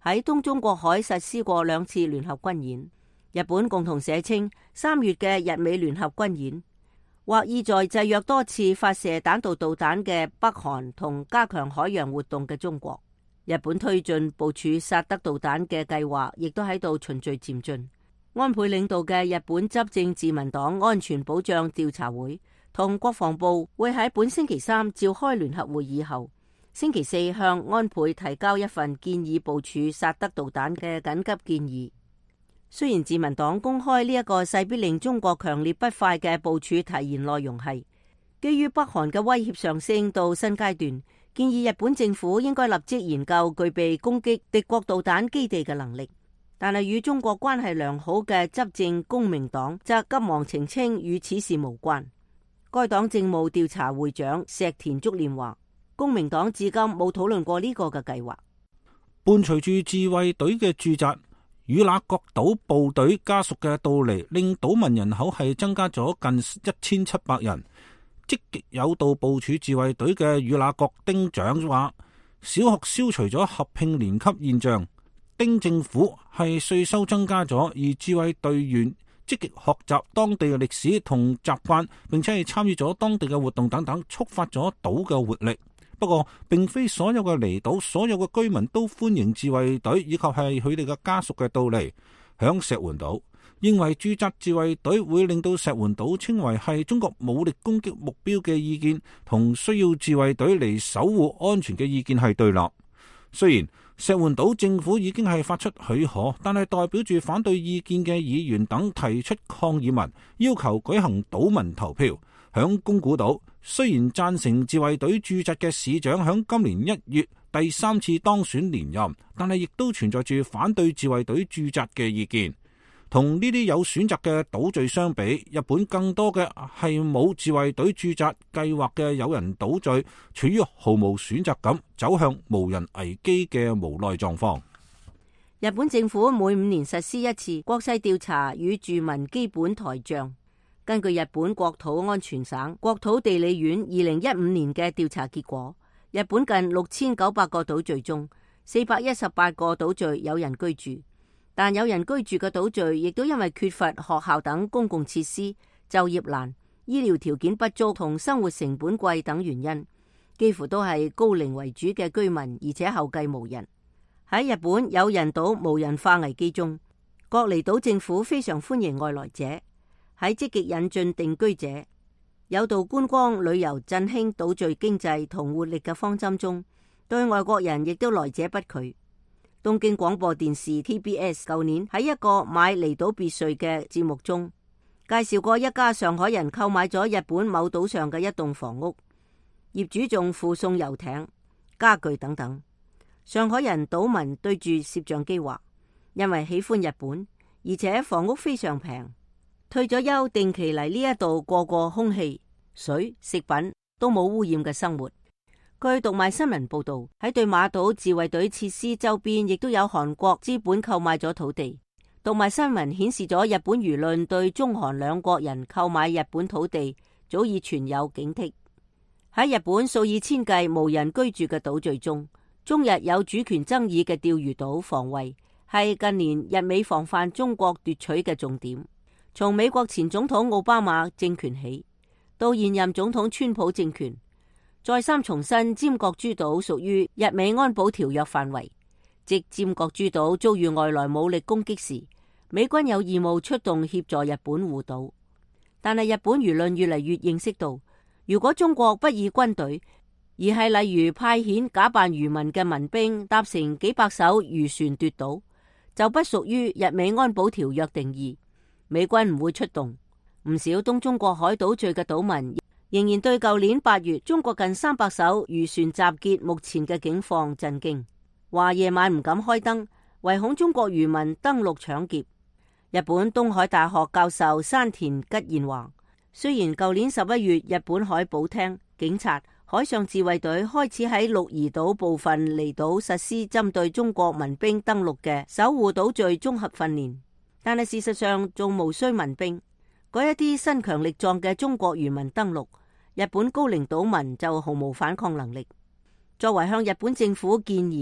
喺東中國海實施過兩次聯合軍演。日本共同社稱，三月嘅日美聯合軍演或意在制約多次發射彈道導彈嘅北韓同加強海洋活動嘅中國。日本推進部署薩德導彈嘅計劃，亦都喺度循序漸進。安倍領導嘅日本執政自民黨安全保障調查會同國防部會喺本星期三召開聯合會議後，星期四向安倍提交一份建議部署薩德導彈嘅緊急建議。雖然自民黨公開呢一個勢必令中國強烈不快嘅部署提言內容係基於北韓嘅威脅上升到新階段，建議日本政府應該立即研究具備攻擊敵國導彈基地嘅能力。但係與中國關係良好嘅執政公明黨則急忙澄清與此事無關。該黨政務調查會長石田竹蓮話，公明黨至今冇討論過呢個嘅計劃。 伴隨住自衛隊嘅駐紮與那國島部隊家屬嘅到嚟，令島民人口係增加咗近一千七百人。積極有道部署自衛隊嘅與那國丁長話，小學消除咗合併年級現象。丁政府係稅收增加咗，而自衛隊員積極學習當地嘅歷史同習慣，並且係參與咗當地嘅活動等等，觸發咗島嘅活力。不過，並非所有嘅離島、所有嘅居民都歡迎自衛隊以及係佢哋嘅家屬嘅到嚟。響石垣島，認為駐紮自衛隊會令到石垣島稱為係中國武力攻擊目標嘅意見，同需要自衛隊嚟守護安全嘅意見係對立。雖然石垣島政府已經係發出許可，但係代表住反對意見嘅議員等提出抗議文，要求舉行島民投票。響宮古島，雖然贊成自衛隊駐紮嘅市長響今年一月第三次當選連任，但係亦都存在住反對自衛隊駐紮嘅意見。同呢啲有選擇嘅島嶼相比，日本更多嘅係冇自衛隊駐紮計劃嘅有人島嶼，處於毫無選擇感，走向無人危機嘅無奈狀況。 日本政府每五年實施一次國勢調查與住民基本台帳。根據日本國土安全省國土地理院二零一五年嘅調查結果，日本近六千九百個島嶼中，四百一十八個島嶼有人居住。但有人居住嘅島嶼亦都因為缺乏學校等公共設施、就業難、醫療條件不足同生活成本貴等原因，幾乎都係高齡為主嘅居民，而且後繼無人。喺日本有人島無人化危機中，各離島政府非常歡迎外來者，喺積極引進定居者、有道觀光旅遊振興島嶼經濟同活力嘅方針中，對外國人亦都來者不拒。東京廣播電視 T B S 舊年喺一個買離島別墅嘅節目中介紹過一家上海人購買咗日本某島上嘅一棟房屋，業主仲附送遊艇、家具等等。上海人島民對住攝像機話，因為喜歡日本，而且房屋非常平，退咗休定期嚟呢一度過過空氣、水、食品都冇污染嘅生活。據讀賣新聞報道，喺對馬島自衛隊設施周邊亦都有韓國資本購買咗土地。讀賣新聞顯示咗日本輿論對中韓兩國人購買日本土地早已存有警惕。喺日本數以千計無人居住嘅島嶼中，中日有主權爭議嘅釣魚島防衛係近年日美防範中國奪取嘅重點。從美國前總統奧巴馬政權起，到現任總統川普政權，再三重申尖閣諸島屬於日美安保條約範圍，即尖閣諸島遭遇外來武力攻擊時，美軍有義務出動協助日本護島。但係日本輿論越嚟越認識到，如果中國不以軍隊，而係例如派遣假扮漁民嘅民兵搭乘幾百艘漁船奪島，就不屬於日美安保條約定義，美軍唔會出動。唔少東中國海島嶼嘅島民仍然對舊年八月中國近三百艘漁船集結目前嘅境況震驚，話夜晚唔敢開燈，唯恐中國漁民登陸搶劫。日本東海大學教授山田吉彥話，雖然舊年十一月日本海保廳、警察、海上自衛隊開始喺鹿兒島部分離島實施針對中國民兵登陸嘅守護島嶼綜合訓練，但係事實上仲無需民兵，嗰一啲身強力壯嘅中國漁民登陸，日本高齡島民就毫無反抗能力。作為向日本政府建言，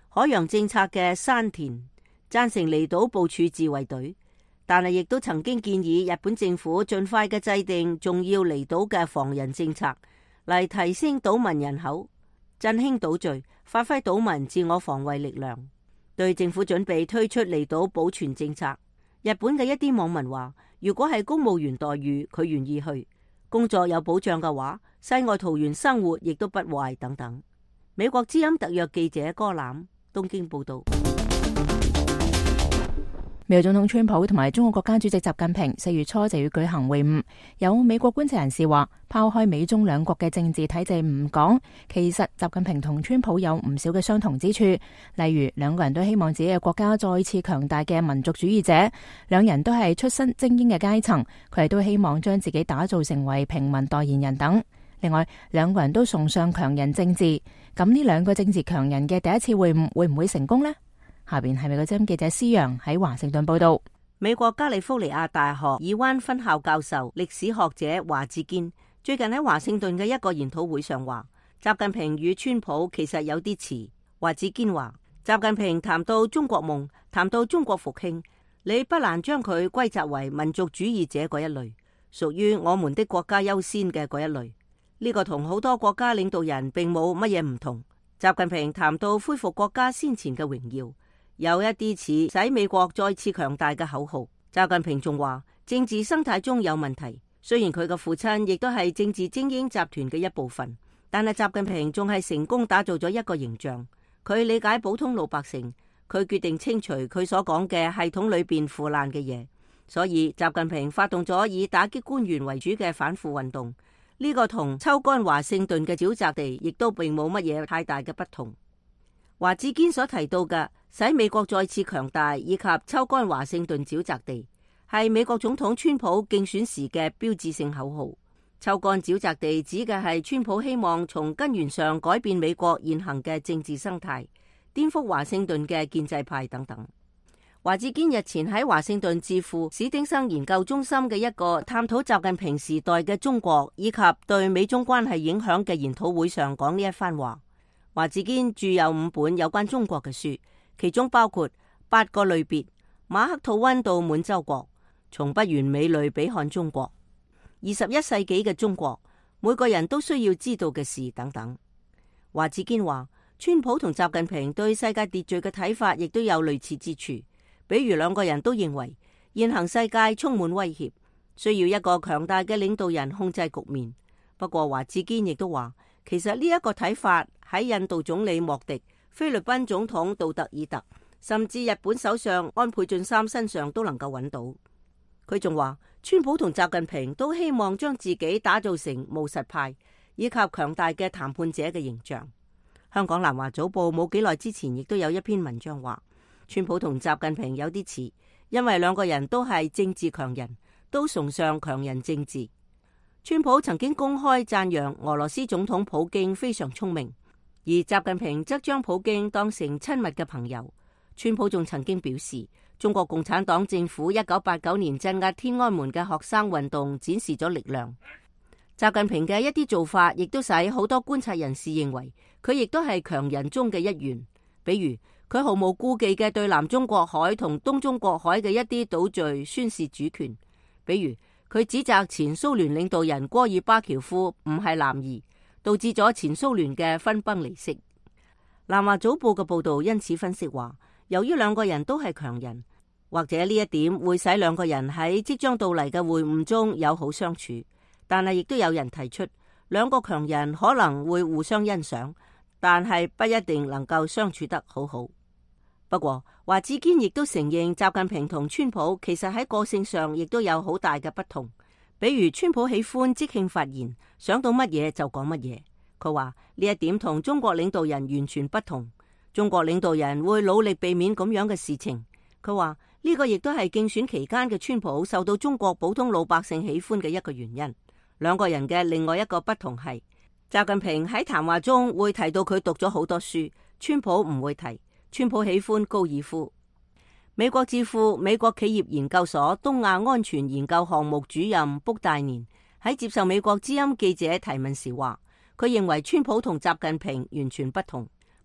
海洋政策嘅山田，贊成離島部署自衛隊，但係亦都曾經建議日本政府盡快嘅制定重要離島嘅防人政策，嚟提升島民人口，振興島嶼，發揮島民自我防衛力量。對政府準備推出離島保全政策，日本嘅一啲網民話，如果係公務員待遇，佢願意去，工作有保障嘅話，世外桃源生活亦都不壞等等。美國之音特約記者柯欖東京報道。 美國總統川普同埋中國國家主席習近平四月初就要舉行會晤。有美國觀察人士話，拋開美中兩國嘅政治體制唔講，其實習近平同川普有唔少嘅相同之處，例如兩個人都希望自己嘅國家再次強大嘅民族主義者，兩人都係出身精英嘅階層，佢哋都希望將自己打造成為平民代言人等。另外，兩個人都崇尚強人政治，咁呢兩個政治強人嘅第一次會晤會唔會成功呢？下邊係美國之音記者施陽喺華盛頓報道。 美國加利福尼亞大學爾灣分校教授、歷史學者華志堅最近喺華盛頓嘅一個研討會上話，習近平與川普其實有啲似。華志堅話，習近平談到中國夢，談到中國復興，你不難將佢歸責為民族主義者嗰一類，屬於我們的國家優先嘅嗰一類。呢個同好多國家領導人並冇乜嘢唔同。習近平談到恢復國家先前嘅榮耀，有一啲似使美國再次強大嘅口號。習近平仲話，政治生態中有問題。雖然佢嘅父親亦都係政治精英集團嘅一部分，但係習近平仲係成功打造咗一個形象。佢理解普通老百姓，佢決定清除佢所講嘅系統裏邊腐爛嘅嘢。所以習近平發動咗以打擊官員為主嘅反腐運動。呢個同抽乾華盛頓嘅沼澤地亦都並冇乜嘢太大嘅不同。華志堅所提到嘅使美國再次強大以及抽乾華盛頓沼澤地，係美國總統川普競選時嘅標誌性口號。抽乾沼澤地指嘅係川普希望從根源上改變美國現行嘅政治生態，顛覆華盛頓嘅建制派等等。華志堅日前喺華盛頓智庫史丁生研究中心嘅一個探討習近平時代嘅中國以及對美中關係影響嘅研討會上講呢一番話。華志堅著有五本有關中國嘅書，其中包括八個類別、馬克吐溫到滿洲國、從不完美類比看中國、二十一世紀嘅中國、每個人都需要知道嘅事等等。華志堅話，川普同習近平對世界秩序嘅睇法亦都有類似之處。比如兩個人都認為現行世界充滿威脅，需要一個強大嘅領導人控制局面。不過華志堅亦都話，其實呢一個睇法喺印度總理莫迪、菲律賓總統杜特爾特，甚至日本首相安倍晉三身上都能夠揾到。佢仲話，川普同習近平都希望將自己打造成務實派以及強大嘅談判者嘅形象。香港南華早報冇幾耐之前亦都有一篇文章話，川普同習近平有啲似，因為兩個人都係政治強人，都崇尚強人政治。川普曾經公開讚揚俄羅斯總統普京非常聰明，而習近平則將普京當成親密嘅朋友。川普仲曾經表示，中國共產黨政府一九八九年鎮壓天安門嘅學生運動展示咗力量。習近平嘅一啲做法，亦都使好多觀察人士認為佢亦都係強人中嘅一員，比如佢毫無顧忌嘅對南中國海同東中國海嘅一啲島嶼宣示主權，比如佢指責前蘇聯領導人戈爾巴喬夫唔係男兒，導致咗前蘇聯嘅分崩離析。南華早報嘅報道因此分析話，由於兩個人都係強人，或者呢一點會使兩個人喺即將到嚟嘅會晤中友好相處，但係亦都有人提出，兩個強人可能會互相欣賞，但係不一定能夠相處得好好。不過華志堅亦都承認，習近平同川普其實喺個性上亦都有好大嘅不同。比如川普喜歡即興發言，想到乜嘢就講乜嘢。佢話呢一點同中國領導人完全不同。中國領導人會努力避免咁樣嘅事情。佢話呢個亦都係競選期間嘅川普受到中國普通老百姓喜歡嘅一個原因。兩個人嘅另外一個不同係，習近平喺談話中會提到佢讀咗好多書，川普唔會提。川普喜歡高爾夫。美國智庫美國企業研究所東亞安全研究項目主任卜大年喺接受美國之音記者提問時話，佢認為川普同習近平完全不同。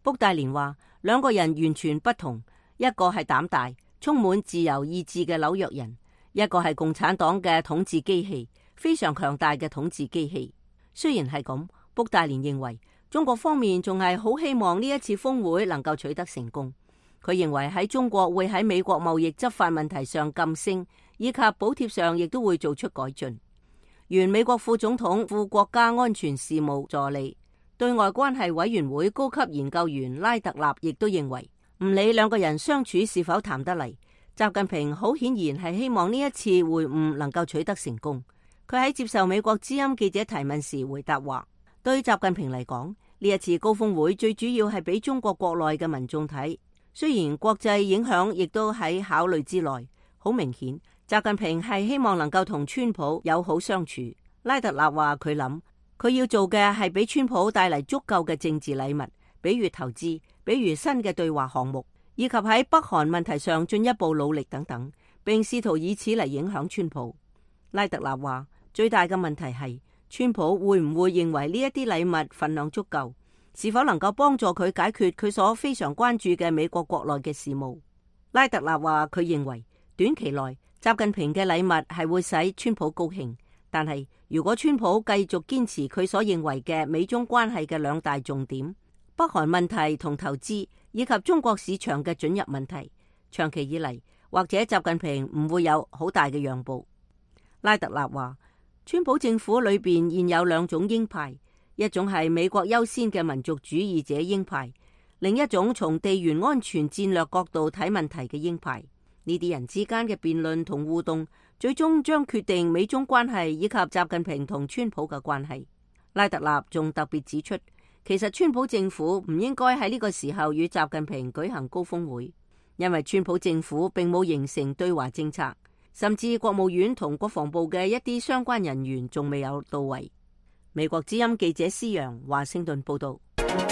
卜戴連話，兩個人完全不同，一個係膽大、充滿自由意志嘅紐約人，一個係共產黨嘅統治機器，非常強大嘅統治機器。雖然係咁，卜戴連認為中國方面仲係好希望呢一次峰會能夠取得成功。佢認為喺中國會喺美國貿易執法問題上噤聲，以及補貼上亦都會做出改進。原美國副總統、副國家安全事務助理、對外關係委員會高級研究員拉特納亦都認為，唔理兩個人相處是否談得嚟，習近平好顯然係希望呢一次會晤能夠取得成功。佢喺接受美國之音記者提問時回答話，對習近平嚟講，呢一次高峰會最主要係俾中國國內嘅民眾睇。雖然國際影響亦都喺考慮之內，好明顯，習近平係希望能夠同川普友好相處。拉特納話佢諗，佢要做嘅係俾川普帶嚟足夠嘅政治禮物，比如投資，比如新嘅對話項目，以及喺北韓問題上進一步努力等等，並試圖以此嚟影響川普。拉特納話，最大嘅問題係川普會唔會認為呢一啲禮物份量足夠？是否能夠幫助佢解決佢所非常關注嘅美國國內嘅事務？拉特納話佢認為短期內習近平嘅禮物係會使川普高興，但係如果川普繼續堅持佢所認為嘅美中關係嘅兩大重點，北韓問題同投資以及中國市場嘅准入問題，長期以嚟或者習近平唔會有好大嘅讓步。拉特納話，川普政府裏邊現有兩種鷹派。一種係美國優先嘅民族主義者鷹派，另一種從地緣安全戰略角度睇問題嘅鷹派。呢啲人之間嘅辯論同互動，最終將決定美中關係以及習近平同川普嘅關係。拉特納仲特別指出，其實川普政府唔應該喺呢個時候與習近平舉行高峰會，因為川普政府並冇形成對華政策，甚至國務院同國防部嘅一啲相關人員仲未有到位。美國之音記者施洋華盛頓報道。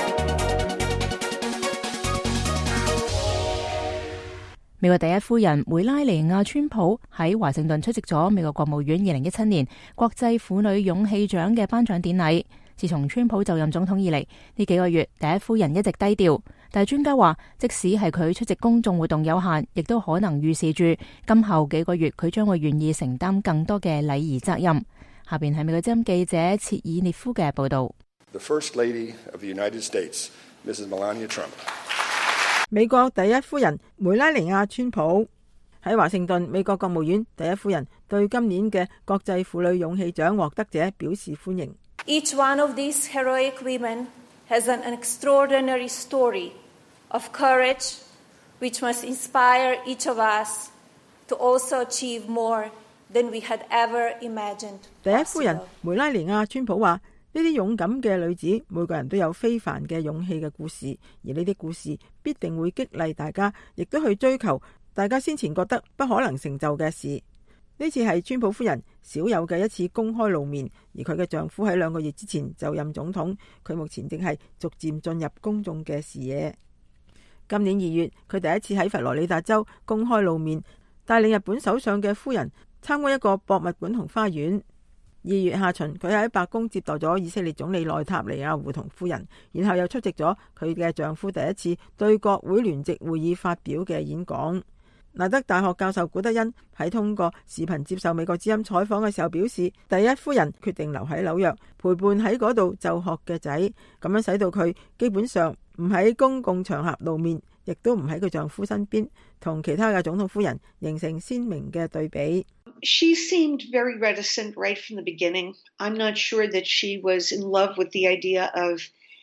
美國第一夫人梅拉尼亞川普喺華盛頓出席咗美國國務院二零一七年國際婦女勇氣獎嘅頒獎典禮。自從川普就任總統以嚟，呢幾個月第一夫人一直低調，但係專家話，即使係佢出席公眾活動有限，亦都可能預示住今後幾個月佢將會願意承擔更多嘅禮儀責任。下邊係美國之音記者切爾涅夫嘅報道。 The First Lady of the United States, Missus Melania Trump。 美國第一夫人梅拉尼亞川普喺華盛頓，美國國務院第一夫人對今年嘅國際婦女勇氣獎獲得者表示歡迎。 Each one of these heroic women has an extraordinary story of courage, which must inspire each of us to also achieve more than we had ever imagined. 第一夫人梅拉尼亞川普話：呢啲勇敢嘅女子，每個人都有非凡嘅勇氣嘅故事，而呢啲故事必定會激勵大家，亦都去追求大家先前覺得不可能成就嘅事。呢次係川普夫人少有嘅一次公開露面，而佢嘅丈夫喺兩個月之前就任總統，佢目前正係逐漸進入公眾嘅視野。今年二月，佢第一次喺佛羅里達州公開露面，帶領日本首相嘅夫人參觀一個博物館同花園。二月下旬，佢喺白宮接待咗以色列總理內塔尼亞胡同夫人，然後又出席咗佢嘅丈夫第一次對國會聯席會議發表嘅演講。拿德大學教授古德恩喺通過視頻接受美國之音採訪嘅時候表示，第一夫人決定留喺紐約陪伴喺嗰度就學嘅仔，咁樣使到佢基本上唔喺公共場合露面，亦都唔喺佢丈夫身邊，同其他嘅總統夫人形成鮮明嘅對比。 She seemed very reticent right from the beginning. I'm not sure that she was in love with the idea of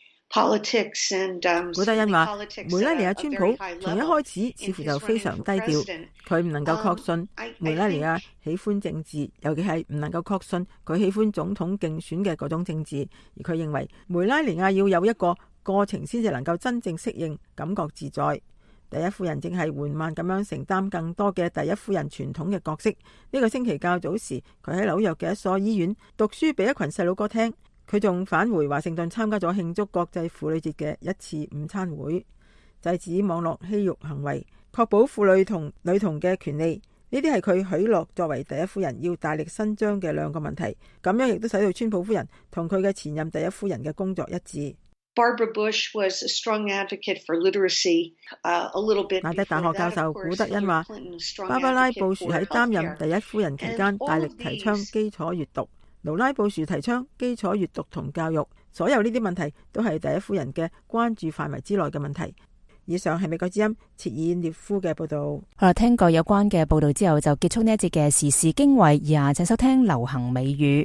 politics and um, 古德恩話，梅拉尼亞川普從一開始似乎就非常低調，佢唔能夠確信梅拉尼亞喜歡政治，尤其係唔能夠確信佢喜歡總統競選嘅嗰種政治，而佢認為梅拉尼亞要有一個過程先至能夠真正適應，感覺自在。第一夫人正係緩慢咁樣承擔更多嘅第一夫人傳統嘅角色。呢個星期較早時，佢喺紐約嘅一所醫院讀書俾一群細路哥聽。佢仲返回華盛頓參加咗慶祝國際婦女節嘅一次午餐會，制止網絡欺辱行為，確保婦女同女童嘅權利。呢啲係佢許諾作為第一夫人要大力伸張嘅兩個問題。咁樣亦都使到川普夫人同佢嘅前任第一夫人嘅工作一致。 Barbara Bush was a strong advocate for literacy, uh, a little bit. 亞德大學教授古德恩話，芭芭拉布殊喺擔任第一夫人期間，大力提倡基礎閱讀。勞拉布殊提倡基礎閱讀同教育，所有呢啲問題都係第一夫人嘅關注範圍之內嘅問題。以上係美國之音切爾涅夫嘅報導。 好啦，聽過有關嘅報導之後，就結束呢一節嘅時事經緯，以下請收聽流行美語。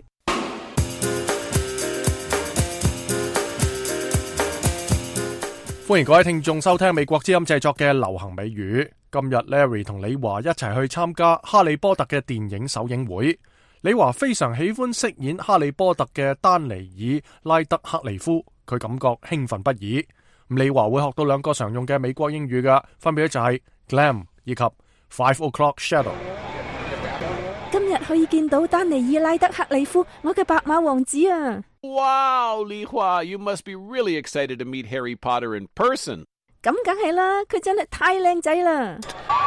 歡迎各位聽眾收聽美國之音製作嘅流行美語。今日 Larry 同李華一齊去參加哈利波特嘅電影首映會。李華非常喜歡飾演哈利波特嘅丹尼爾拉德克利夫，佢感覺興奮不已。李華會學到兩個常用嘅美國英語嘅，分別就係 glam 以及 five o'clock shadow。 今日可以見到丹尼爾拉德克利夫，我嘅白馬王子啊！ Wow, Li Hua, you must be really excited to meet Harry Potter in person. 咁梗係啦，佢真係太靚仔啦！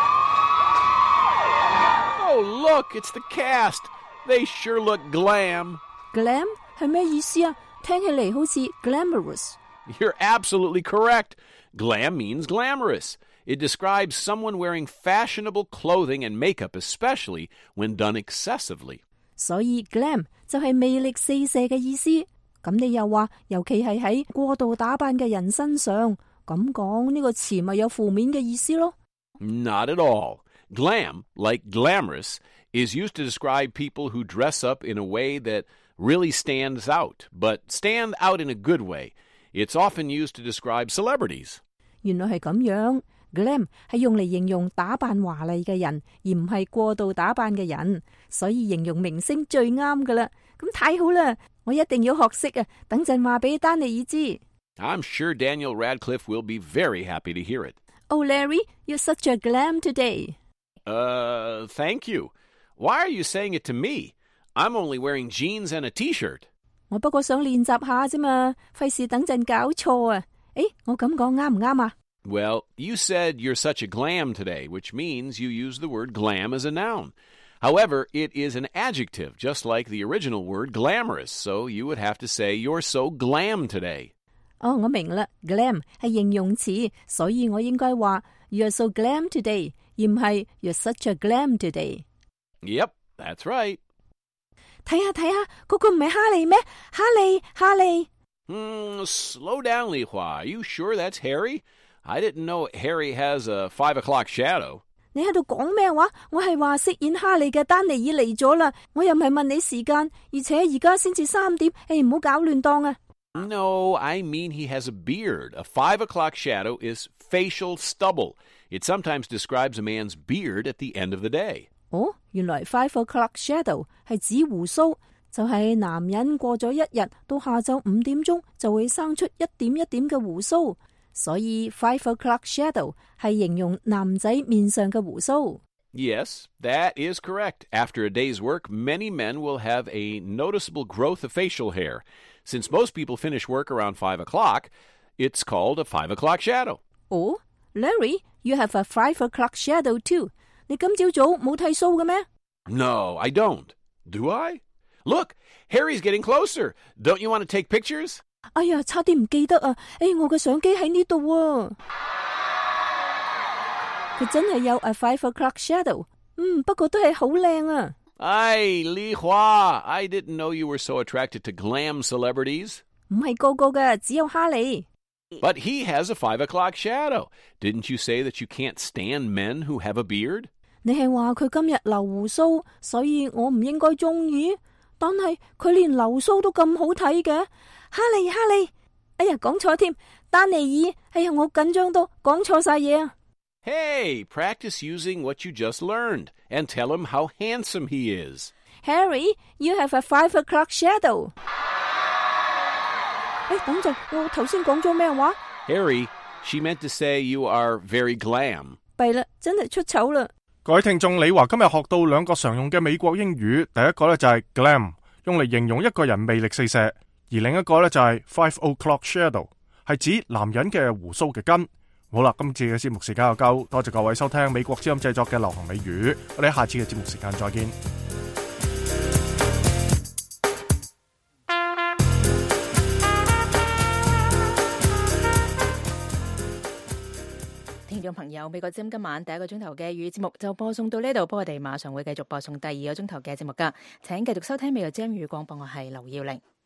Oh, look, it's the cast. They sure look glam. Glam 係咩意思啊？聽起嚟好似 glamorous。 You're absolutely correct. Glam means glamorous. It describes someone wearing fashionable clothing and makeup, especially when done excessively. 所以 glam 就係魅力四射嘅意思。咁你又話，尤其係喺過度打扮嘅人身上，咁講呢個詞咪有負面嘅意思咯？ Not at all. Glam, like glamorous, is used to describe people who dress up in a way that really stands out, but stand out in a good way. It's often used to describe celebrities. 原來係咁樣。Glam 係用嚟形容打扮華麗嘅人，而唔係過度打扮嘅人，所以形容明星最啱噶啦。咁太好啦，我一定要學識啊！等陣話俾丹尼爾知。 I'm sure Daniel Radcliffe will be very happy to hear it. Oh, Larry, you're such a glam today. Uh, thank you. Why are you saying it to me? I'm only wearing jeans and a T-shirt. 我不過想練習下啫嘛，費事等陣搞錯啊！誒，我咁講啱唔啱啊？ Well, you said you're such a glam today, which means you use the word glam as a noun. However, it is an adjective, just like the original word glamorous, so you would have to say you're so glam today. 哦，我明啦 ，glam 係形容詞，所以我應該話 You're so glam today， 而唔係 You're such a glam today. Yep, that's right. 睇下睇下，嗰個唔係哈利咩？哈利，哈利。 Hmm, slow down, Li Hua. Are you sure that's Harry? I didn't know Harry has a five o'clock shadow. 你喺度講咩話？我係話飾演哈利嘅丹尼爾嚟咗啦，我又唔係問你時間，而且而家先至三點，誒唔好搞亂檔啊！ No, I mean he has a beard. A five o'clock shadow is facial stubble. It sometimes describes a man's beard at the end of the day. 哦，原來 five o'clock shadow 係指鬍鬚，就係男人過咗一日到下晝五點鐘就會生出一點一點嘅鬍鬚。所以 five o'clock shadow 係形容男仔面上嘅鬍鬚。 Yes, that is correct. After a day's work, many men will have a noticeable growth of facial hair. Since most people finish work around five o'clock, it's called a five o'clock shadow. Oh, Larry, you have a five o'clock shadow too. 你今朝早冇剃鬚嘅咩？ No, I don't. Do I? Look, Harry's getting closer. Don't you want to take pictures? 哎呀，差啲唔記得啊！誒，我嘅相機喺呢度喎。佢真係有 a five o'clock shadow。嗯，不過都係好靚啊。 唉，Li Hua, I didn't know you were so attracted to glam celebrities. 唔係個個嘅，只有哈利。 But he has a five o'clock shadow. Didn't you say that you can't stand men who have a beard? 你係話佢今日留鬍鬚，所以我唔應該中意。但係佢連留鬚都咁好睇嘅。哈利，哈利，哎呀，講錯添，丹尼爾，哎呀，我緊張到講錯晒嘢啊！ Hey, practice using what you just learned and tell him how handsome he is. Harry, you have a five o'clock shadow. 誒，等陣，我頭先講咗咩話 ？Harry, she meant to say you are very glam. 弊啦，真係出醜啦！ 各位聽眾，李華今日學到兩個常用嘅美國英語，第一個咧就係 glam， 用嚟形容一個人魅力四射。而另一個咧就係 five o'clock shadow， 係指男人嘅鬍鬚嘅根。好啦，今次嘅節目時間又夠，多謝各位收聽美國之音製作嘅流行美語，我哋下次嘅節目時間再見。 眾朋友，美國之音今晚第一個鐘頭嘅粵語節目就播送到呢度，不過我哋馬上會繼續播送第二個鐘頭嘅節目噶，請繼續收聽美國之音粵語廣播，我係劉耀玲。